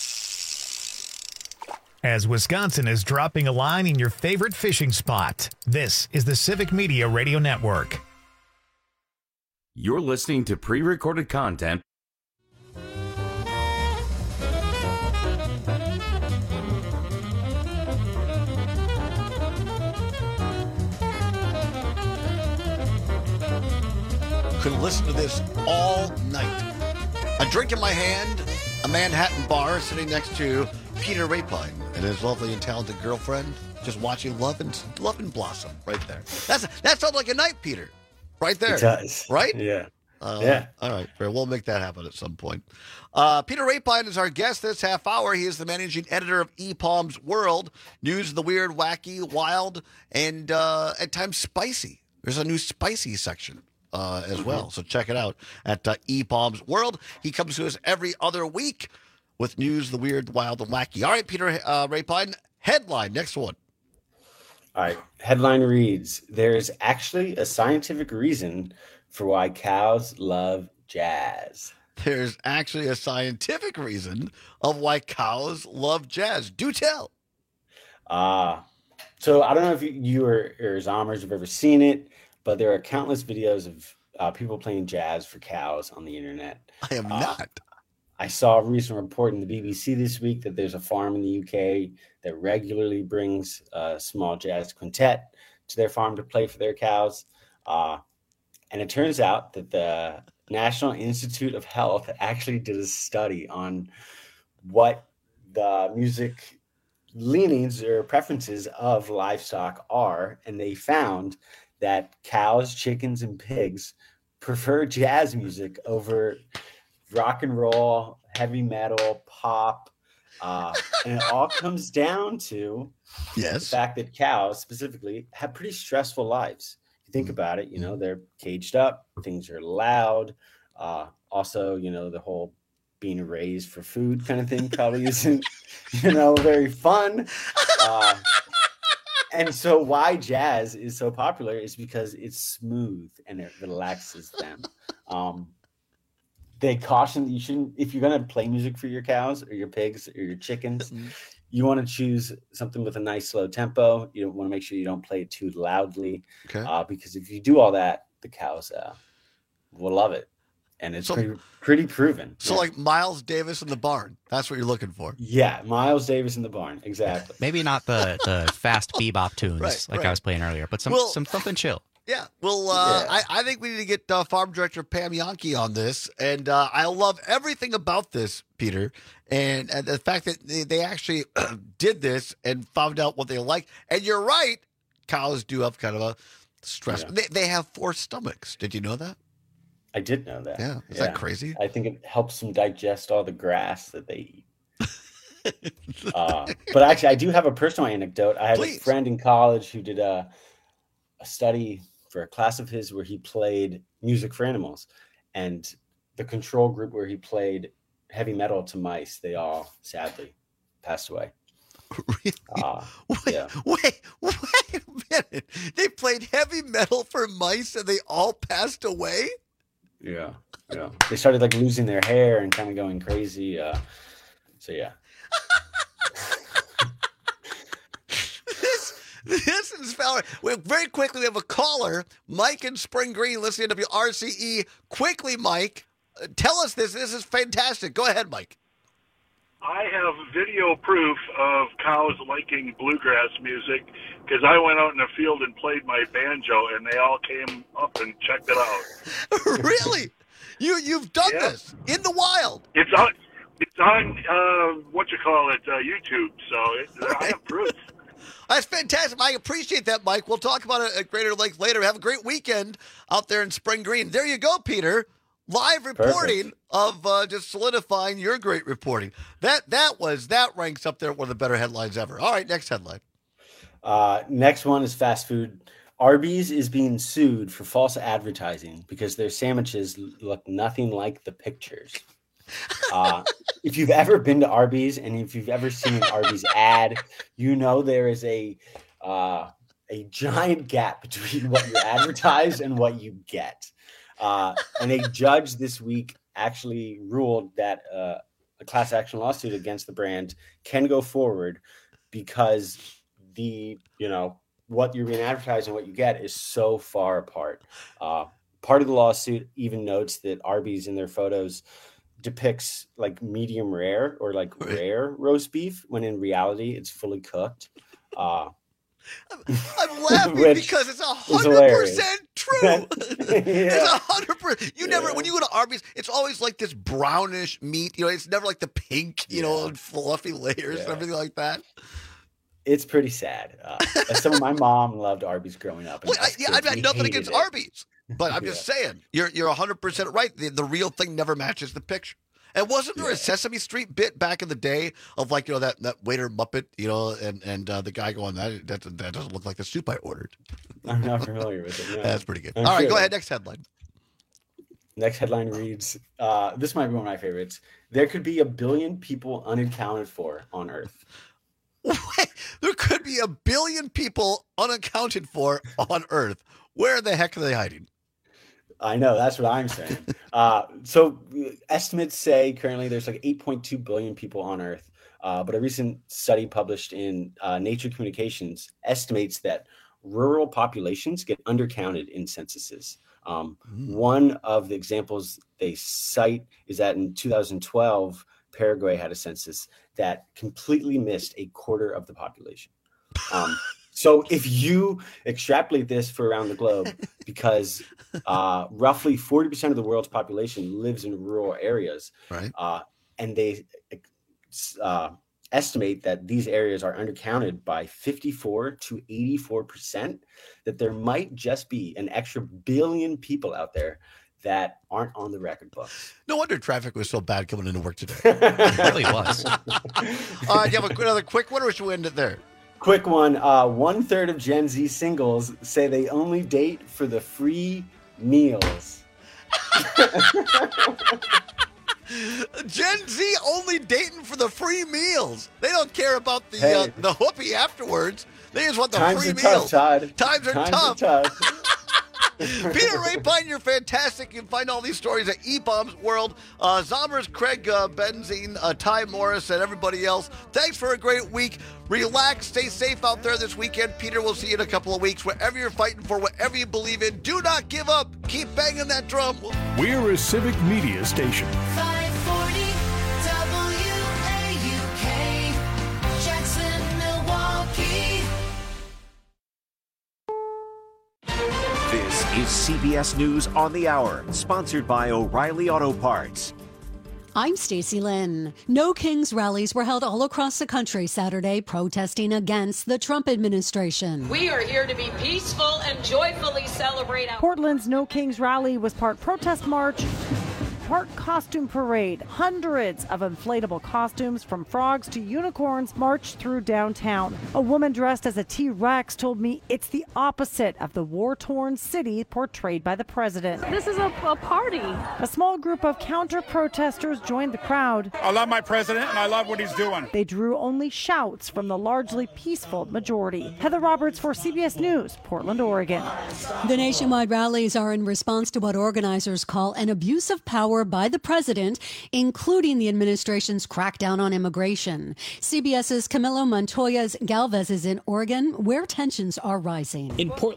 As Wisconsin is dropping a line in your favorite fishing spot, this is the Civic Media Radio Network. You're listening to pre-recorded content. could listen to this all night. A drink in my hand, a Manhattan bar sitting next to Peter Rapine and his lovely and talented girlfriend, just watching Love and Love and Blossom right there. That's that sounds like a night, Peter. Right there. It does. Right? Yeah. Uh, yeah. All right. Fair. We'll make that happen at some point. Uh, Peter Rapine is our guest this half hour. He is the managing editor of E Palm's World. News of the weird, wacky, wild, and uh, at times spicy. There's a new spicy section uh, as well. So check it out at uh, E Palm's World. He comes to us every other week with news of the weird, wild, and wacky. All right, Peter uh, Rapine. Headline. Next one. All right. Headline reads, there's actually a scientific reason for why cows love jazz. There's actually a scientific reason of why cows love jazz. Do tell. Uh, so I don't know if you, you or, or Zommers have ever seen it, but there are countless videos of uh, people playing jazz for cows on the internet. I am uh, not. I saw a recent report in the B B C this week that there's a farm in the U K that regularly brings a small jazz quintet to their farm to play for their cows. Uh, and it turns out that the National Institute of Health actually did a study on what the music leanings or preferences of livestock are. And they found that cows, chickens, and pigs prefer jazz music over rock and roll, heavy metal, pop. Uh, and it all comes down to yes. the fact that cows specifically have pretty stressful lives. If you think about it, you know, they're caged up, things are loud. Uh, also, you know, the whole being raised for food kind of thing probably isn't, you know, very fun. Uh, and so why jazz is so popular is because it's smooth and it relaxes them. Um, They caution that you shouldn't, if you're going to play music for your cows or your pigs or your chickens, you want to choose something with a nice slow tempo. You want to make sure you don't play it too loudly. Okay. Uh, because if you do all that, the cows uh, will love it. And it's So- pretty, pretty proven. So Yeah. like Miles Davis in the barn. That's what you're looking for. Yeah, Miles Davis in the barn. Exactly. Maybe not the, the fast bebop tunes Right, like right. I was playing earlier, but some, Well- some something chill. Yeah. Well, uh, Yeah. I, I think we need to get uh, Farm Director Pam Yankee on this. And uh, I love everything about this, Peter. And, and the fact that they, they actually did this and found out what they like. And you're right. Cows do have kind of a stress. Yeah. They, they have four stomachs. Did you know that? I did know that. Yeah. Is that crazy? I think it helps them digest all the grass that they eat. uh, but actually, I do have a personal anecdote. I had Please. a friend in college who did a, a study for a class of his where he played music for animals. And the control group where he played heavy metal to mice, they all sadly passed away. Really? Uh, Wait, yeah. wait, wait a minute. They played heavy metal for mice and they all passed away? Yeah. Yeah. They started like losing their hair and kind of going crazy. Uh, so, yeah. This, this is Valerie. We very quickly we have a caller, Mike in Spring Green, listening to W R C E. Quickly, Mike, uh, tell us this. This is fantastic. Go ahead, Mike. I have video proof of cows liking bluegrass music because I went out in the field and played my banjo, and they all came up and checked it out. Really? You you've done Yeah. this in the wild? It's on. It's on uh, what you call it, uh, YouTube. So it, I have proof. That's fantastic. I appreciate that, Mike. We'll talk about it at greater length later. Have a great weekend out there in Spring Green. There you go, Peter. Live reporting Perfect. of uh, just solidifying your great reporting. That that was that ranks up there with one of the better headlines ever. All right, next headline. Uh, next one is fast food. Arby's is being sued for false advertising because their sandwiches look nothing like the pictures. Uh, if you've ever been to Arby's and if you've ever seen an Arby's ad, you know there is a uh, a giant gap between what you advertise and what you get. Uh, and a judge this week actually ruled that uh, a class action lawsuit against the brand can go forward because the, you know, what you're being advertised and what you get is so far apart. Uh, part of the lawsuit even notes that Arby's in their photos depicts like medium rare or like rare roast beef when in reality it's fully cooked. Uh, I'm laughing because it's a hundred percent true. Yeah. It's a hundred percent. You never Yeah. when you go to Arby's, it's always like this brownish meat. You know, it's never like the pink, you know, and fluffy layers Yeah. and everything like that. It's pretty sad. Uh, some of my mom loved Arby's growing up. and Well, I, us yeah, kids, I've got we nothing hated against it. Arby's, but I'm just saying you're you're a hundred percent right. The, the real thing never matches the picture. And wasn't there a Sesame Street bit back in the day of like you know that, that waiter Muppet, you know, and and uh, the guy going that that that doesn't look like the soup I ordered. I'm not familiar with it. No. That's pretty good. I'm All right, sure. go ahead. Next headline. Next headline reads, uh, this might be one of my favorites. There could be a billion people unaccounted for on Earth. There could be a billion people unaccounted for on Earth. Where the heck are they hiding? I know, that's what I'm saying. uh, so estimates say currently there's like eight point two billion people on Earth. Uh, but a recent study published in uh, Nature Communications estimates that rural populations get undercounted in censuses. Um, mm. One of the examples they cite is that in two thousand twelve, Paraguay had a census that completely missed a quarter of the population. Um, so if you extrapolate this for around the globe, because uh, roughly forty percent of the world's population lives in rural areas, right? Uh, and they uh, estimate that these areas are undercounted by fifty-four to eighty-four percent, that there might just be an extra billion people out there that aren't on the record books. No wonder traffic was so bad coming into work today. It really was. uh, do you have a, another quick one, or should we end it there? Quick one. Uh, one third of Gen Z singles say they only date for the free meals. Gen Z only dating for the free meals. They don't care about the Hey. uh, the whoopee afterwards. They just want the Times free are meals. tough, Todd. Times are Times tough. are tough. Peter Rapine, you're fantastic. You can find all these stories at E-Bombs World. Uh, Zommers, Craig uh, Benzine, uh, Ty Morris, and everybody else. Thanks for a great week. Relax. Stay safe out there this weekend. Peter, we'll see you in a couple of weeks. Whatever you're fighting for, whatever you believe in, do not give up. Keep banging that drum. We're a civic media station. five forty W A U K, Jackson, Milwaukee. This is C B S News on the Hour, sponsored by O'Reilly Auto Parts. I'm Stacey Lynn. No Kings rallies were held all across the country Saturday protesting against the Trump administration. We are here to be peaceful and joyfully celebrate our Portland's No Kings rally was part protest march, part costume parade. Hundreds of inflatable costumes from frogs to unicorns marched through downtown. A woman dressed as a T-Rex told me it's the opposite of the war-torn city portrayed by the president. This is a, a party. A small group of counter-protesters joined the crowd. I love my president and I love what he's doing. They drew only shouts from the largely peaceful majority. Heather Roberts for C B S News, Portland, Oregon. The nationwide rallies are in response to what organizers call an abuse of power by the president, including the administration's crackdown on immigration. CBS's Camilo Montoya Galvez is in Oregon, where tensions are rising. In Portland,